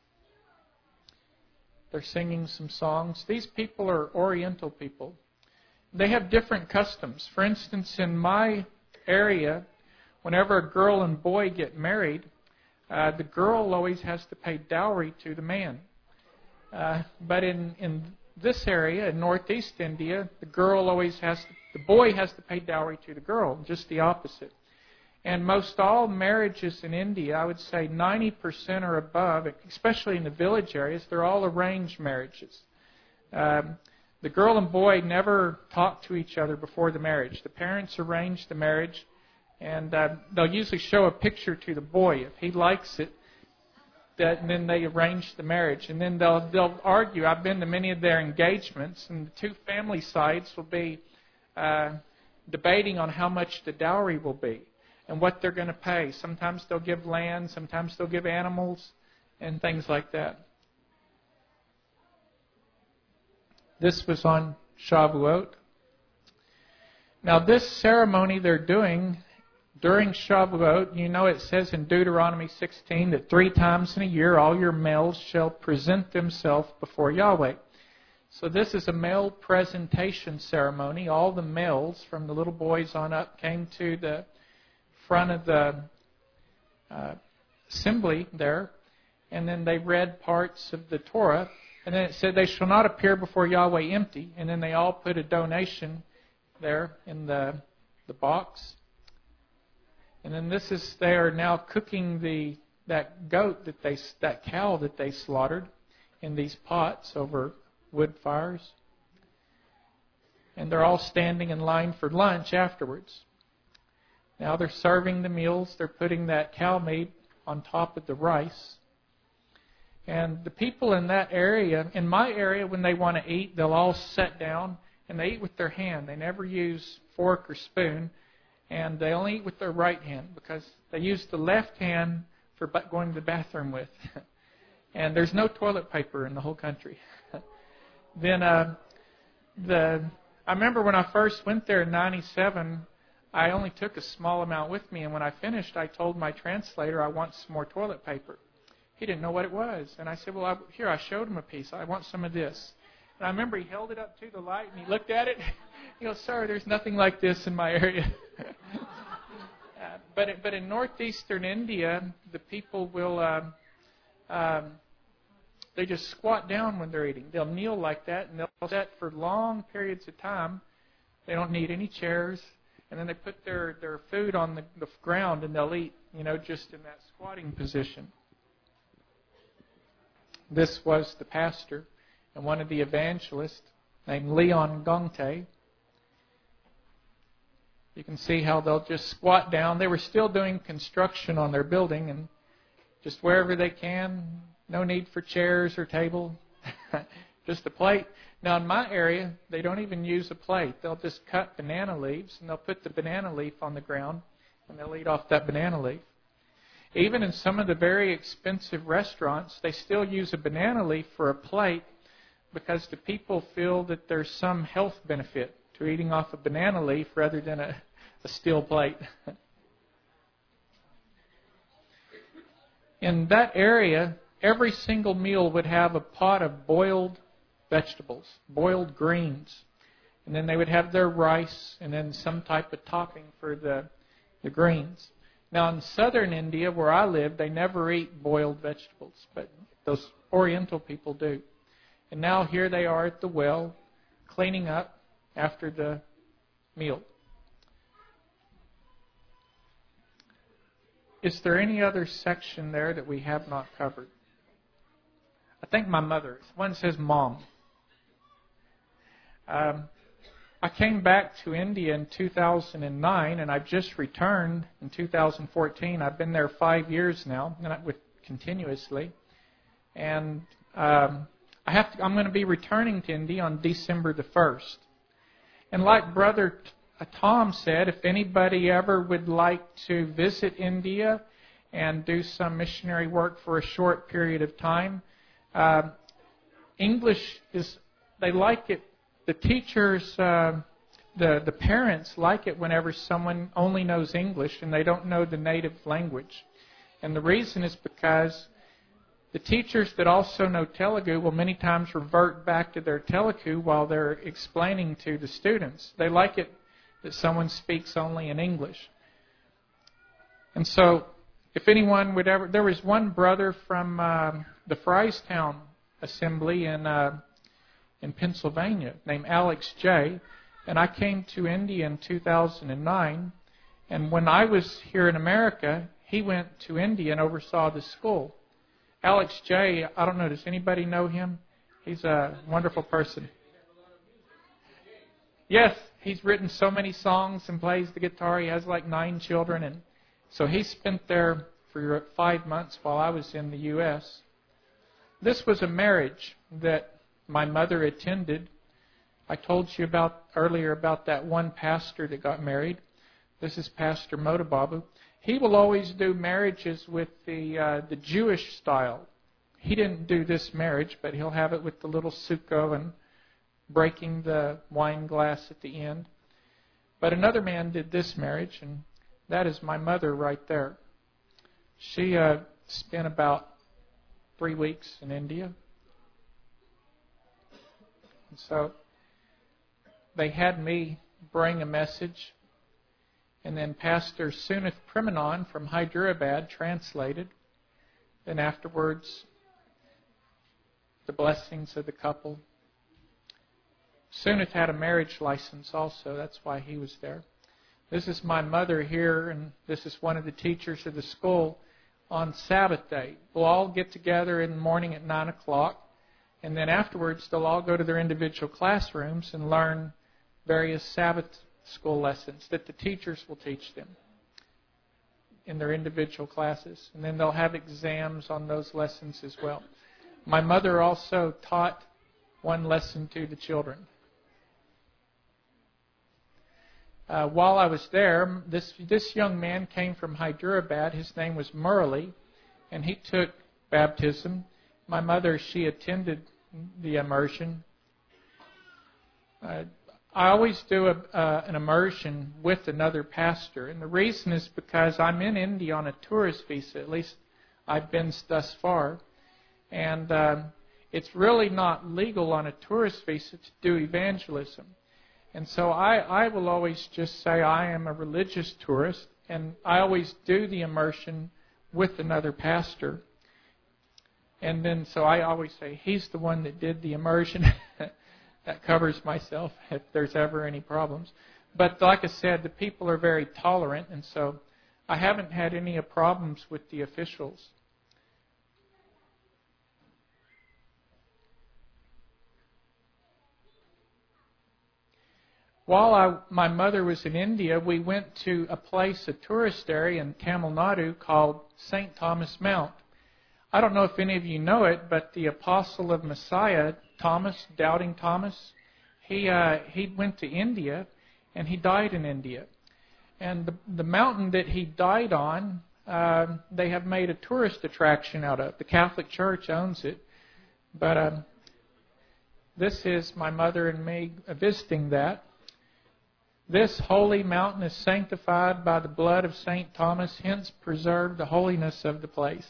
They're singing some songs. These people are Oriental people. They have different customs. For instance, in my area, whenever a girl and boy get married, the girl always has to pay dowry to the man. But in this area, in northeast India, the boy has to pay dowry to the girl, just the opposite. And most all marriages in India, I would say 90% or above, especially in the village areas, they're all arranged marriages. The girl and boy never talk to each other before the marriage. The parents arrange the marriage, and they'll usually show a picture to the boy. If he likes it, then they arrange the marriage. And then they'll argue. I've been to many of their engagements, and the two family sides will be debating on how much the dowry will be and what they're going to pay. Sometimes they'll give land, sometimes they'll give animals, and things like that. This was on Shavuot. Now this ceremony they're doing during Shavuot, it says in Deuteronomy 16 that 3 times in a year all your males shall present themselves before Yahweh. So this is a male presentation ceremony. All the males, from the little boys on up, came to the front of the assembly there, and then they read parts of the Torah, And then it said, they shall not appear before Yahweh empty. And then they all put a donation there in the box. And then they are now cooking that cow that they slaughtered in these pots over wood fires. And they're all standing in line for lunch afterwards. Now they're serving the meals. They're putting that cow meat on top of the rice. And the people in that area, in my area, when they want to eat, they'll all sit down and they eat with their hand. They never use fork or spoon. And they only eat with their right hand because they use the left hand for going to the bathroom with. And there's no toilet paper in the whole country. Then I remember when I first went there in 97, I only took a small amount with me. And when I finished, I told my translator I want some more toilet paper. He didn't know what it was. And I said, well, here, I showed him a piece. I want some of this. And I remember he held it up to the light and he looked at it. He goes, sir, there's nothing like this in my area. But in northeastern India, the people will, they just squat down when they're eating. They'll kneel like that and they'll sit for long periods of time. They don't need any chairs. And then they put their food on the ground and they'll eat, just in that squatting position. This was the pastor and one of the evangelists named Leon Gongte. You can see how they'll just squat down. They were still doing construction on their building and just wherever they can, no need for chairs or table, just a plate. Now in my area, they don't even use a plate. They'll just cut banana leaves and they'll put the banana leaf on the ground and they'll eat off that banana leaf. Even in some of the very expensive restaurants, they still use a banana leaf for a plate because the people feel that there's some health benefit to eating off a banana leaf rather than a steel plate. In that area, every single meal would have a pot of boiled vegetables, boiled greens. And then they would have their rice and then some type of topping for the greens. Now in southern India, where I live, they never eat boiled vegetables, but those Oriental people do. And now here they are at the well, cleaning up after the meal. Is there any other section there that we have not covered? I think my mother. One says mom. I came back to India in 2009, and I've just returned in 2014. I've been there 5 years now, continuously. And I'm going to be returning to India on December the 1st. And like Brother Tom said, if anybody ever would like to visit India and do some missionary work for a short period of time, English they like it. The teachers, the parents like it whenever someone only knows English and they don't know the native language. And the reason is because the teachers that also know Telugu will many times revert back to their Telugu while they're explaining to the students. They like it that someone speaks only in English. And so, if anyone would ever... There was one brother from the Fryestown Assembly in Pennsylvania named Alex J. And I came to India in 2009. And when I was here in America, he went to India and oversaw the school. Alex J., I don't know, does anybody know him? He's a wonderful person. Yes, he's written so many songs and plays the guitar. He has like 9 children. And so he spent there for 5 months while I was in the U.S. This was a marriage that my mother attended. I told you earlier about that one pastor that got married. This is Pastor Motababu. He will always do marriages with the Jewish style. He didn't do this marriage, but he'll have it with the little sukkah and breaking the wine glass at the end. But another man did this marriage, and that is my mother right there. She spent about 3 weeks in India. And so they had me bring a message. And then Pastor Sunath Premanan from Hyderabad translated. Then afterwards, the blessings of the couple. Sunith had a marriage license also. That's why he was there. This is my mother here, and this is one of the teachers of the school on Sabbath day. We'll all get together in the morning at 9 o'clock, and then afterwards they'll all go to their individual classrooms and learn various Sabbath school lessons that the teachers will teach them in their individual classes. And then they'll have exams on those lessons as well. My mother also taught one lesson to the children. While I was there, this young man came from Hyderabad. His name was Murali, and he took baptism. My mother, she attended the immersion. I always do an immersion with another pastor, and the reason is because I'm in India on a tourist visa. At least I've been thus far, and it's really not legal on a tourist visa to do evangelism. And so I will always just say I am a religious tourist, and I always do the immersion with another pastor. And then so I always say he's the one that did the immersion. That covers myself if there's ever any problems. But like I said, the people are very tolerant, and so I haven't had any problems with the officials. While my mother was in India, we went to a place, a tourist area in Tamil Nadu called St. Thomas Mount. I don't know if any of you know it, but the apostle of Messiah, Thomas, Doubting Thomas, he went to India, and he died in India. And the mountain that he died on, they have made a tourist attraction out of. The Catholic Church owns it. But this is my mother and me visiting that. This holy mountain is sanctified by the blood of St. Thomas, hence preserve the holiness of the place.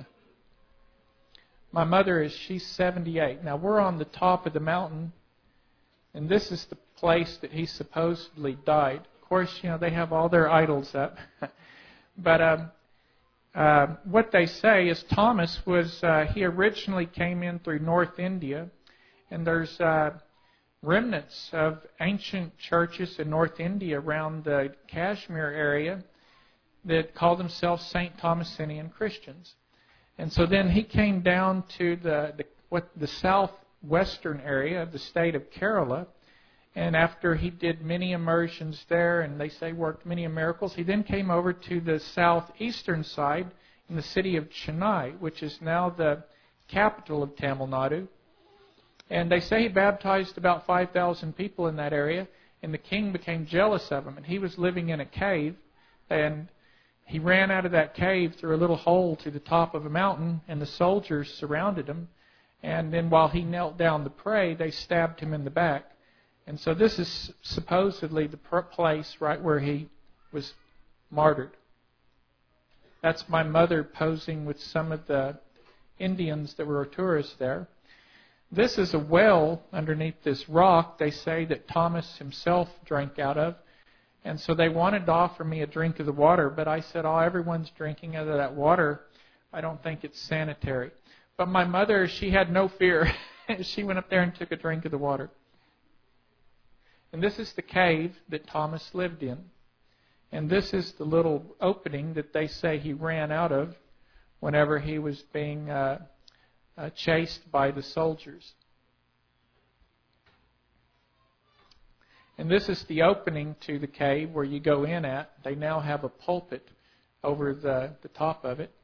My mother she's 78. Now we're on the top of the mountain, and this is the place that he supposedly died. Of course, they have all their idols up. But what they say is Thomas he originally came in through North India, and there's remnants of ancient churches in North India around the Kashmir area that call themselves St. Thomasinian Christians. And so then he came down to the southwestern area of the state of Kerala, and after he did many immersions there, and they say worked many miracles, he then came over to the southeastern side in the city of Chennai, which is now the capital of Tamil Nadu. And they say he baptized about 5,000 people in that area, and the king became jealous of him, and he was living in a cave, and he ran out of that cave through a little hole to the top of a mountain, and the soldiers surrounded him. And then while he knelt down to pray, they stabbed him in the back. And so this is supposedly the place right where he was martyred. That's my mother posing with some of the Indians that were tourists there. This is a well underneath this rock, they say, that Thomas himself drank out of. And so they wanted to offer me a drink of the water, but I said, everyone's drinking out of that water. I don't think it's sanitary. But my mother, she had no fear. She went up there and took a drink of the water. And this is the cave that Thomas lived in. And this is the little opening that they say he ran out of whenever he was being chased by the soldiers. And this is the opening to the cave where you go in at. They now have a pulpit over the top of it.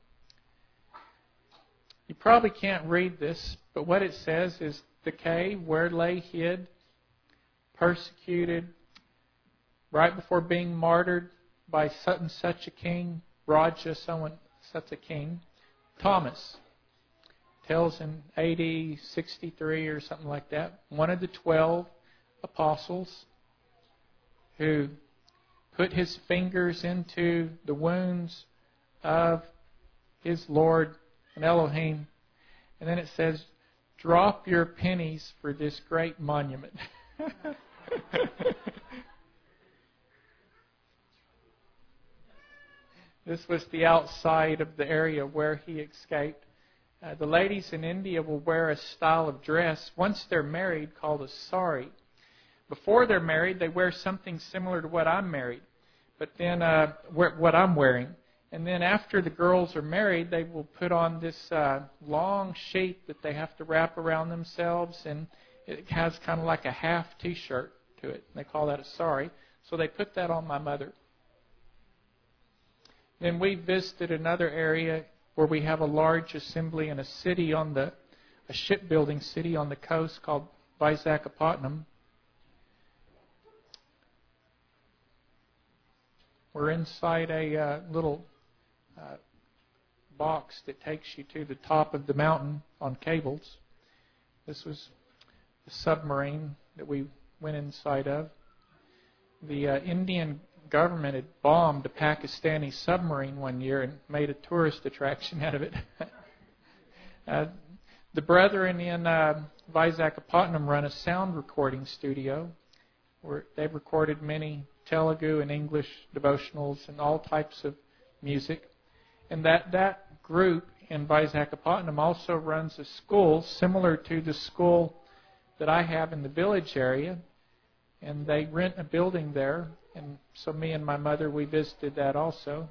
You probably can't read this, but what it says is the cave where lay hid, persecuted, right before being martyred by such and such a king, Raja, someone such a king, Thomas. Tells in AD 63 or something like that, one of the 12 apostles who put his fingers into the wounds of his Lord and Elohim. And then it says, drop your pennies for this great monument. This was the outside of the area where he escaped. The ladies in India will wear a style of dress once they're married called a sari. Before they're married, they wear something similar to what I'm married, but then what I'm wearing. And then after the girls are married, they will put on this long sheet that they have to wrap around themselves, and it has kind of like a half T-shirt to it. They call that a sari. So they put that on my mother. Then we visited another area where we have a large assembly in a city a shipbuilding city on the coast called Visakhapatnam. We're inside a little box that takes you to the top of the mountain on cables. This was the submarine that we went inside of. The Indian government had bombed a Pakistani submarine one year and made a tourist attraction out of it. The brethren in Visakhapatnam run a sound recording studio where they've recorded many Telugu and English devotionals and all types of music. And that group in Visakhapatnam also runs a school similar to the school that I have in the village area. And they rent a building there. And so me and my mother, we visited that also.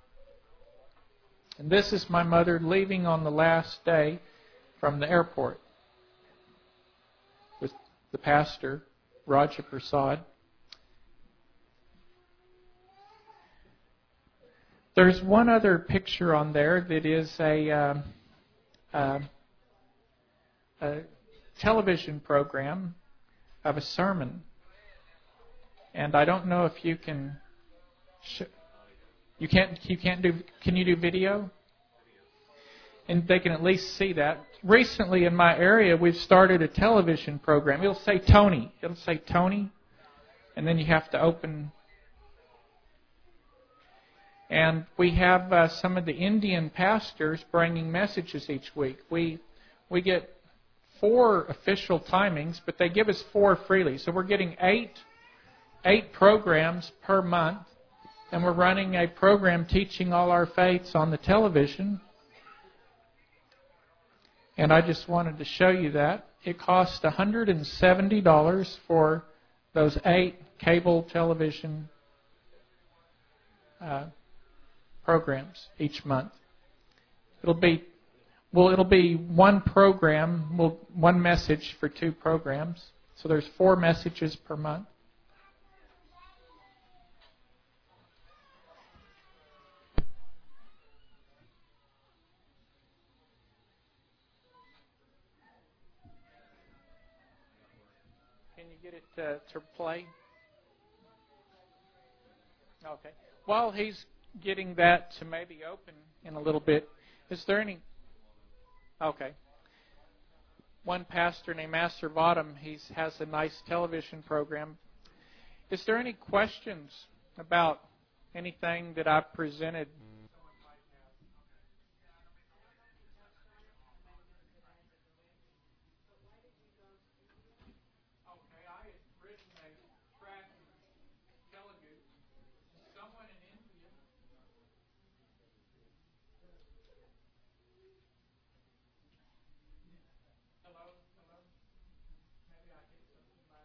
And this is my mother leaving on the last day from the airport with the pastor, Raja Prasad. There's one other picture on there that is a television program of a sermon. And I don't know if you can. You can't do. Can you do video? And they can at least see that. Recently in my area, we've started a television program. It'll say Tony. And then you have to open. And we have some of the Indian pastors bringing messages each week. We get 4 official timings, but they give us 4 freely. So we're getting 8 programs per month, and we're running a program teaching all our faiths on the television. And I just wanted to show you that. It costs $170 for those 8 cable television programs each month. It'll be one program, one message for 2 programs. So there's 4 messages per month. Can you get it to play? Okay. While he's getting that to maybe open in a little bit, is there any... Okay. One pastor named Master Vadam, he has a nice television program. Is there any questions about anything that I've presented? Okay, I had written a track in Telugu. Someone in India. Hello. Maybe I get something back.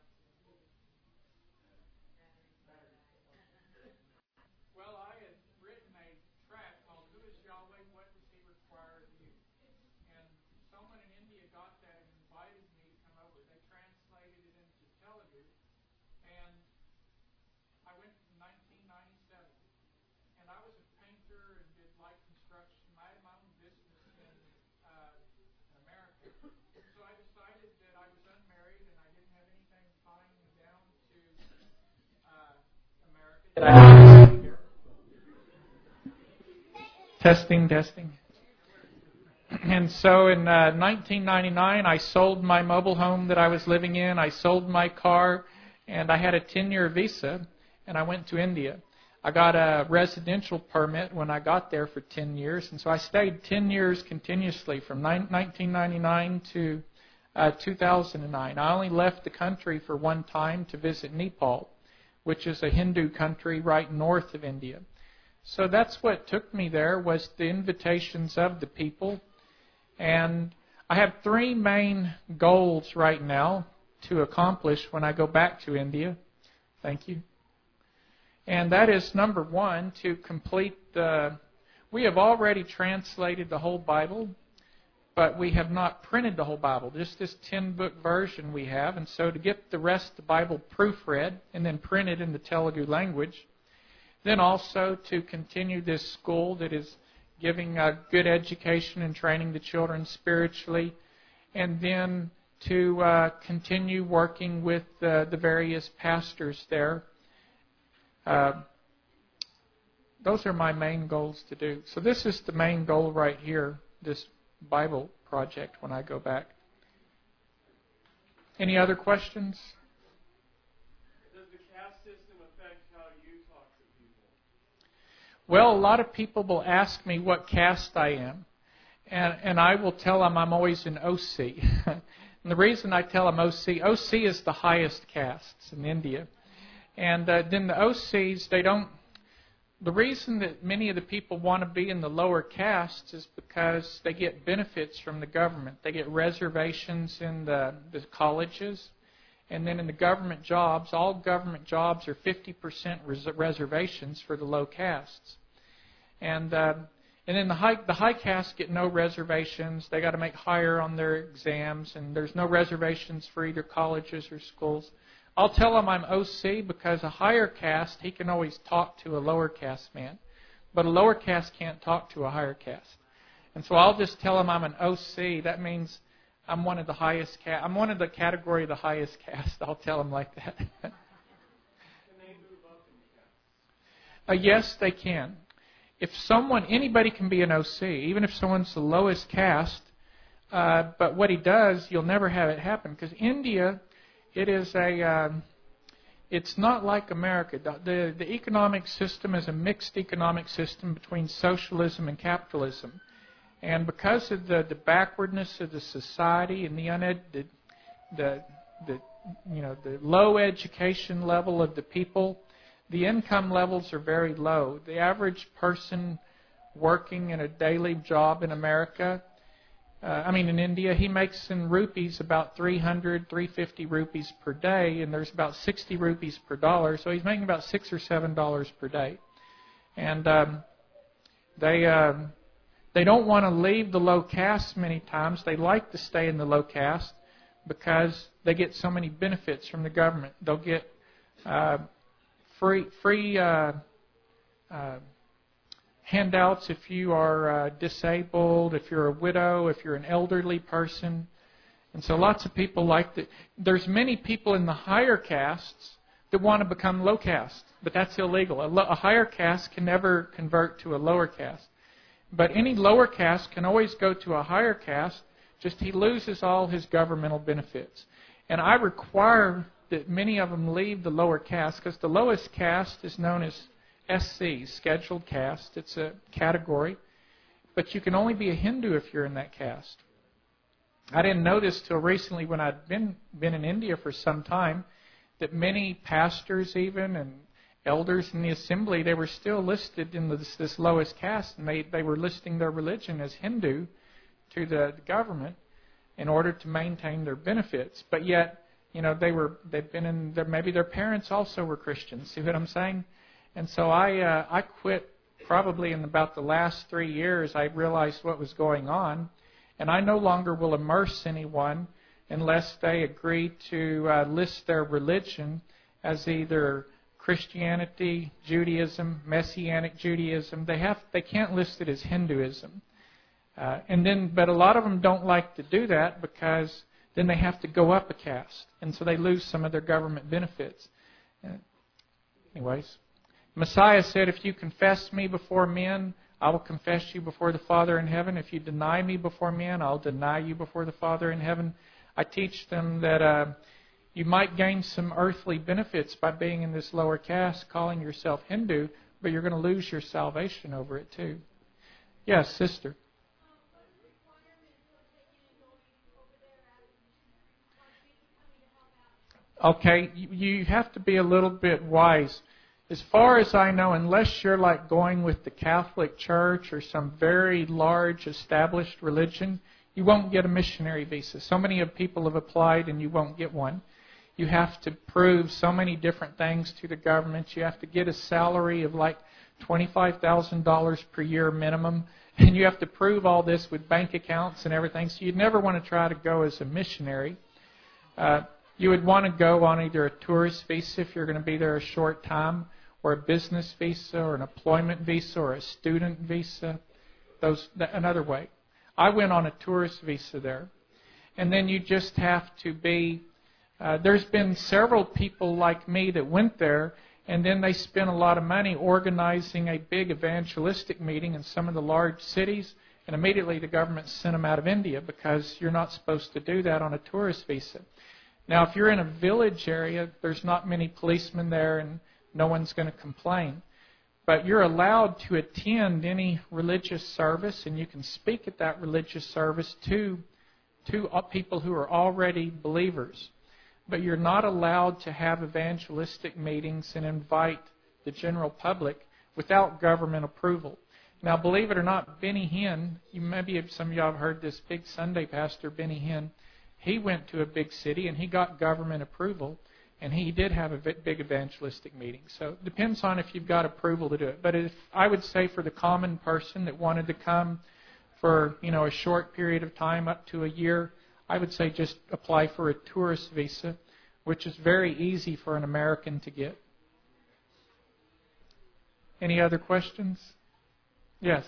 Well, I had written a track called "Who is Yahweh? What does He require of you?" And someone in India got that and invited me to come over. They translated it into Telugu, and I went in 1997. And I was a painter and did light construction. I had my own business in America. So I decided that I was unmarried and I didn't have anything tying me down to America. Testing. And so in 1999, I sold my mobile home that I was living in. I sold my car, and I had a 10-year visa, and I went to India. I got a residential permit when I got there for 10 years, and so I stayed 10 years continuously from 1999 to 2009. I only left the country for one time to visit Nepal, which is a Hindu country right north of India. So that's what took me there, was the invitations of the people. And I have three main goals right now to accomplish when I go back to India. Thank you. And that is, number one, to complete we have already translated the whole Bible, but we have not printed the whole Bible. Just this 10-book version we have. And so to get the rest of the Bible proofread and then printed in the Telugu language. Then also to continue this school that is giving a good education and training the children spiritually. And then to continue working with the various pastors there. Those are my main goals to do. So this is the main goal right here, this Bible project when I go back. Any other questions? Does the caste system affect how you talk to people? Well, a lot of people will ask me what caste I am. And I will tell them I'm always an OC. And the reason I tell them OC is the highest castes in India. And then the OCs, the reason that many of the people want to be in the lower castes is because they get benefits from the government. They get reservations in the colleges. And then in the government jobs, all government jobs are 50% reservations for the low castes. And then the high castes get no reservations. They got to make higher on their exams, and there's no reservations for either colleges or schools. I'll tell them I'm OC because a higher caste, he can always talk to a lower caste man. But a lower caste can't talk to a higher caste. And so I'll just tell them I'm an OC. That means I'm one of the highest caste. I'm one of the category of the highest caste. I'll tell them like that. Can they move up in caste? Yes, they can. If anybody can be an OC, even if someone's the lowest caste, but what he does, you'll never have it happen. Because India, it's not like America. The economic system is a mixed economic system between socialism and capitalism. And because of the backwardness of the society and the low education level of the people, the income levels are very low. The average person working in a daily job in America, in India, he makes in rupees about 350 rupees per day, and there's about 60 rupees per dollar, so he's making about $6 or $7 per day. And they don't want to leave the low caste many times. They like to stay in the low caste because they get so many benefits from the government. They'll get free handouts if you are disabled, if you're a widow, if you're an elderly person. And so lots of people like that. There's many people in the higher castes that want to become low caste, but that's illegal. A higher caste can never convert to a lower caste. But any lower caste can always go to a higher caste, just he loses all his governmental benefits. And I require that many of them leave the lower caste, because the lowest caste is known as SC, scheduled caste. It's a category. But you can only be a Hindu if you're in that caste. I didn't know this till recently when I'd been in India for some time, that many pastors even and elders in the assembly, they were still listed in this lowest caste, and they were listing their religion as Hindu to the government in order to maintain their benefits. But yet, they've been in there. Maybe their parents also were Christians. See what I'm saying? And so I quit probably in about the last 3 years. I realized what was going on, and I no longer will immerse anyone unless they agree to list their religion as either Christianity, Judaism, Messianic Judaism. They can't list it as Hinduism. But a lot of them don't like to do that because then they have to go up a caste, and so they lose some of their government benefits. Anyways, Messiah said, if you confess me before men, I will confess you before the Father in heaven. If you deny me before men, I'll deny you before the Father in heaven. I teach them that you might gain some earthly benefits by being in this lower caste, calling yourself Hindu, but you're going to lose your salvation over it too. Yes, sister. Okay, you have to be a little bit wise. As far as I know, unless you're like going with the Catholic Church or some very large established religion, You won't get a missionary visa. So many of people have applied and you won't get one. You have to prove so many different things to the government. You have to get a salary of like $25,000 per year minimum. And you have to prove all this with bank accounts and everything. So you'd never want to try to go as a missionary. You would want to go on either a tourist visa if you're going to be there a short time, or a business visa, or an employment visa, or a student visa. Another way. I went on a tourist visa there. And then you just have to be... there's been several people like me that went there, and then they spent a lot of money organizing a big evangelistic meeting in some of the large cities, and immediately the government sent them out of India because you're not supposed to do that on a tourist visa. Now, if you're in a village area, there's not many policemen there and no one's going to complain. But you're allowed to attend any religious service, and you can speak at that religious service to people who are already believers. But you're not allowed to have evangelistic meetings and invite the general public without government approval. Now, believe it or not, Benny Hinn, maybe some of y'all have heard this big Sunday pastor, Benny Hinn. He went to a big city and he got government approval, and he did have a big evangelistic meeting. So it depends on if you've got approval to do it. But if I would say for the common person that wanted to come for a short period of time, up to a year, I would say just apply for a tourist visa, which is very easy for an American to get. Any other questions? Yes.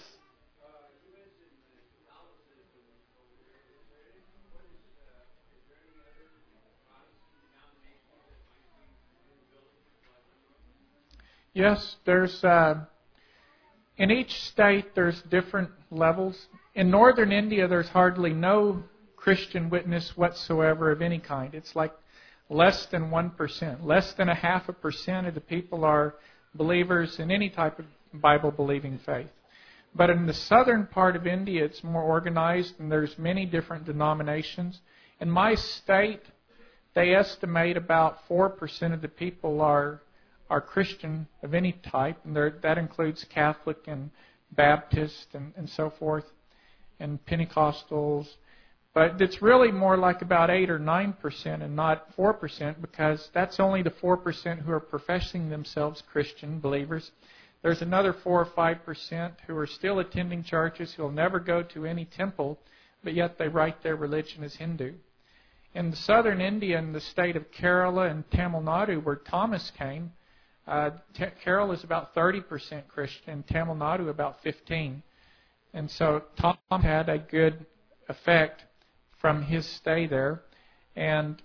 Yes, there's in each state there's different levels. In northern India, there's hardly no Christian witness whatsoever of any kind. It's like less than 1%. Less than 0.5% of the people are believers in any type of Bible-believing faith. But in the southern part of India, it's more organized, and there's many different denominations. In my state, they estimate about 4% of the people are Christian of any type, and that includes Catholic and Baptist and so forth, and Pentecostals. But it's really more like about 8 or 9% and not 4%, because that's only the 4% who are professing themselves Christian believers. There's another 4 or 5% who are still attending churches, who will never go to any temple, but yet they write their religion as Hindu. In southern India, in the state of Kerala and Tamil Nadu, where Thomas came, Kerala is about 30% Christian, Tamil Nadu about 15%. And so Tom had a good effect from his stay there. And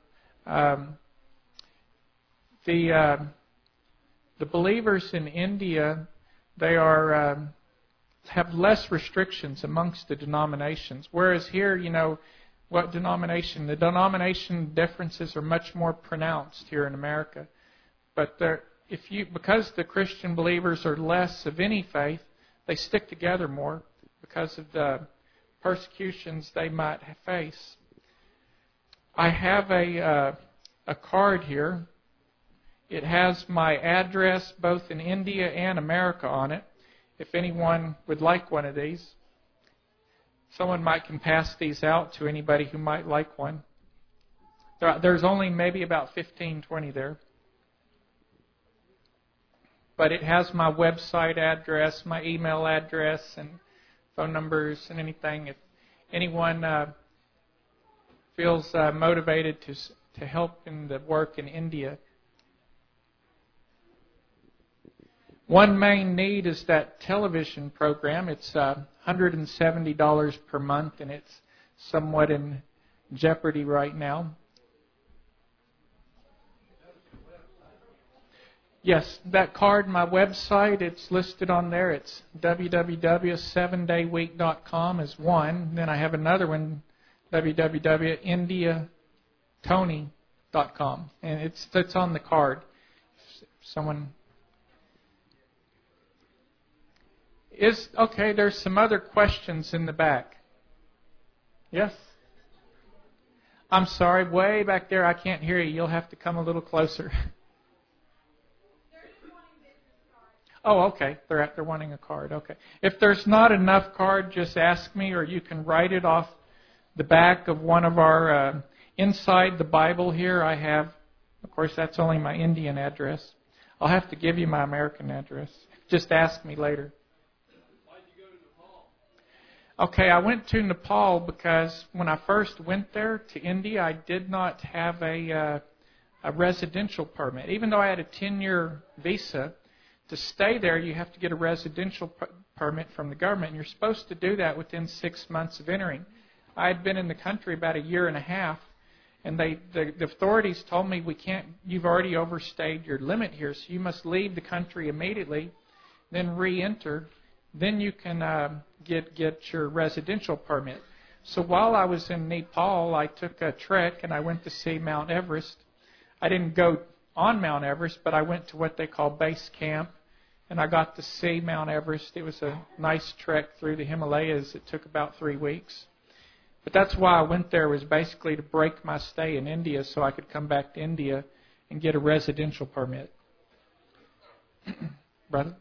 the believers in India, they have less restrictions amongst the denominations. Whereas here, what denomination? The denomination differences are much more pronounced here in America. But because the Christian believers are less of any faith, they stick together more because of the persecutions they might face. I have a card here. It has my address both in India and America on it, if anyone would like one of these. Someone can pass these out to anybody who might like one. There's only maybe about 15, 20 there. But it has my website address, my email address, and phone numbers and anything. If anyone feels motivated to help in the work in India. One main need is that television program. It's $170 per month, and it's somewhat in jeopardy right now. Yes, that card, my website, it's listed on there. It's www.7dayweek.com is one. Then I have another one, www.indiatony.com. And it's on the card. Someone... Okay, there's some other questions in the back. Yes? I'm sorry, way back there, I can't hear you. You'll have to come a little closer. Oh, okay. They're wanting a card. Okay. If there's not enough card, just ask me, or you can write it off the back of one of our, inside the Bible here, I have, of course, that's only my Indian address. I'll have to give you my American address. Just ask me later. Why'd you go to Nepal? Okay, I went to Nepal because when I first went there to India, I did not have a residential permit. Even though I had a 10-year visa, to stay there you have to get a residential permit from the government, and you're supposed to do that within 6 months of entering. I had been in the country about a year and a half, and the authorities told me, you've already overstayed your limit here, so you must leave the country immediately, then re-enter, then you can get your residential permit. So while I was in Nepal, I took a trek and I went to see Mount Everest. I didn't go on Mount Everest, but I went to what they call base camp, and I got to see Mount Everest. It was a nice trek through the Himalayas. It took about 3 weeks. But that's why I went there, was basically to break my stay in India so I could come back to India and get a residential permit. Brother?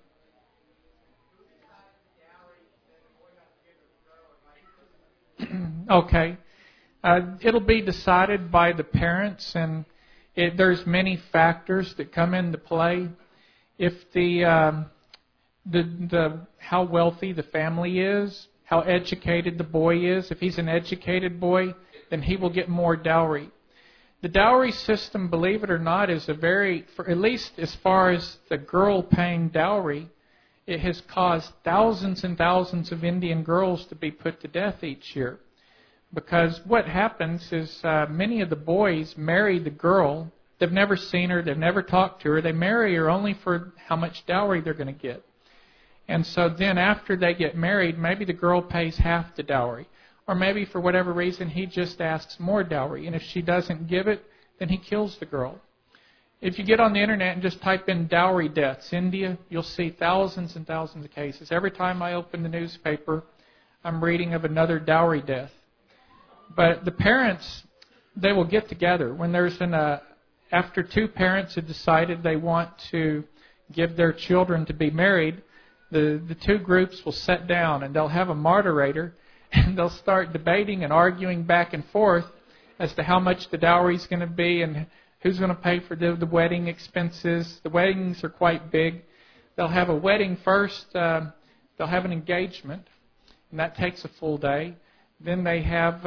Okay. It'll be decided by the parents, and there's many factors that come into play. If the how wealthy the family is, how educated the boy is. If he's an educated boy, then he will get more dowry. The dowry system, believe it or not, is at least as far as the girl paying dowry, it has caused thousands and thousands of Indian girls to be put to death each year. Because what happens is many of the boys marry the girl. They've never seen her. They've never talked to her. They marry her only for how much dowry they're going to get. And so then after they get married, maybe the girl pays half the dowry. Or maybe for whatever reason he just asks more dowry. And if she doesn't give it, then he kills the girl. If you get on the internet and just type in dowry deaths, India, you'll see thousands and thousands of cases. Every time I open the newspaper, I'm reading of another dowry death. But the parents, they will get together. When there's after two parents have decided they want to give their children to be married, the two groups will sit down and they'll have a moderator and they'll start debating and arguing back and forth as to how much the dowry is going to be and who's going to pay for the wedding expenses. The weddings are quite big. They'll have a wedding first. They'll have an engagement, and that takes a full day. Then they have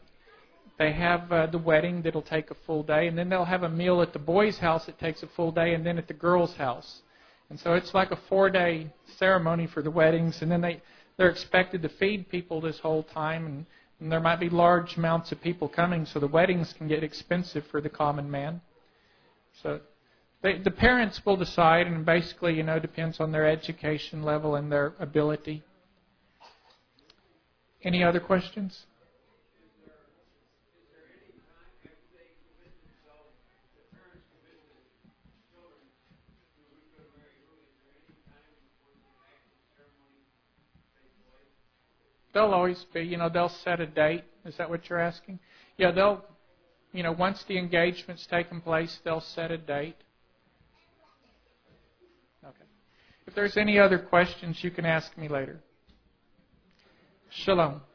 the wedding that'll take a full day, and then they'll have a meal at the boy's house that takes a full day, and then at the girl's house. And so it's like a 4-day ceremony for the weddings, and then they're expected to feed people this whole time, and there might be large amounts of people coming, so the weddings can get expensive for the common man. So the parents will decide, and basically, depends on their education level and their ability. Any other questions? They'll always be, they'll set a date. Is that what you're asking? Yeah, they'll, once the engagement's taken place, they'll set a date. Okay. If there's any other questions, you can ask me later. Shalom.